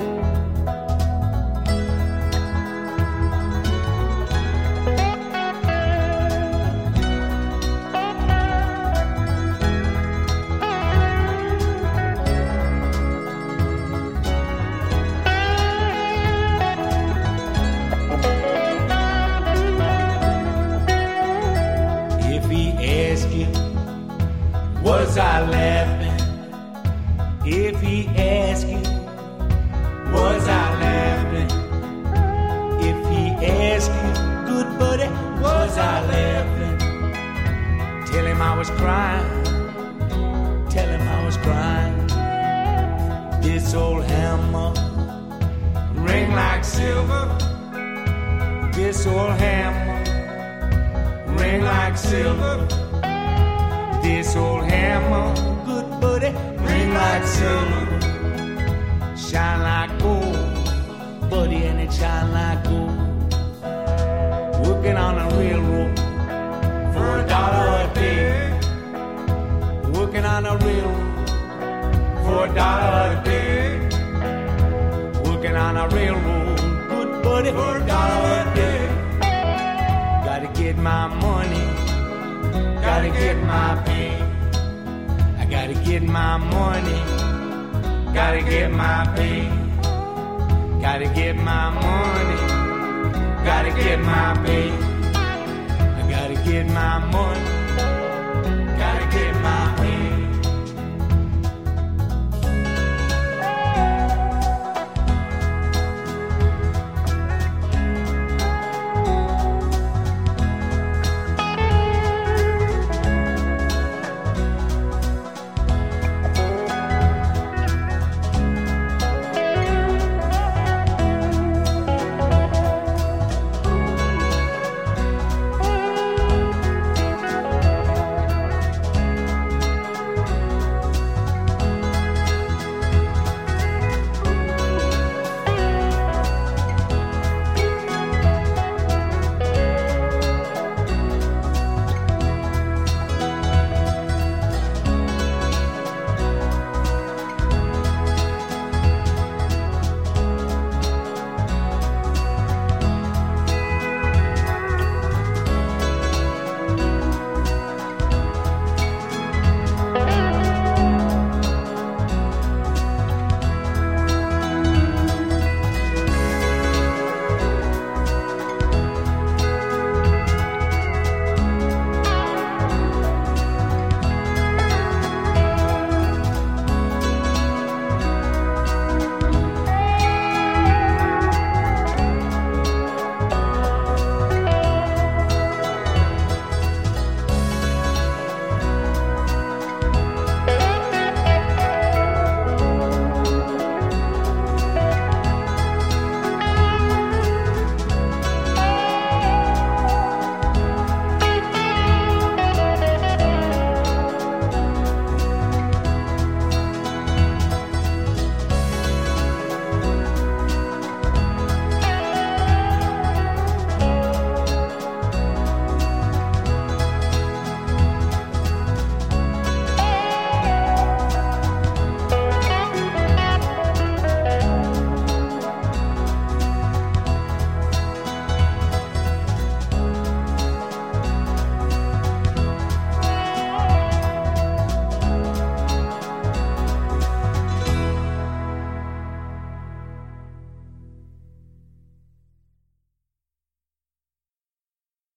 Was I laughing? If he asks you, was I laughing? If he asks you, good buddy, was I laughing? Tell him I was crying, tell him I was crying. This old hammer ring like silver. This old hammer ring like silver. This old hammer, good buddy, ring like silver. Shine like gold, buddy, and it shine like gold. Working on a railroad for $1 a day. Working on a railroad for $1 a day. Working on a railroad, good buddy, for $1 a day. Gotta get my money, gotta get my pay. I gotta get my money, gotta get my pay. Gotta get my money, gotta get my pay. I gotta get my money,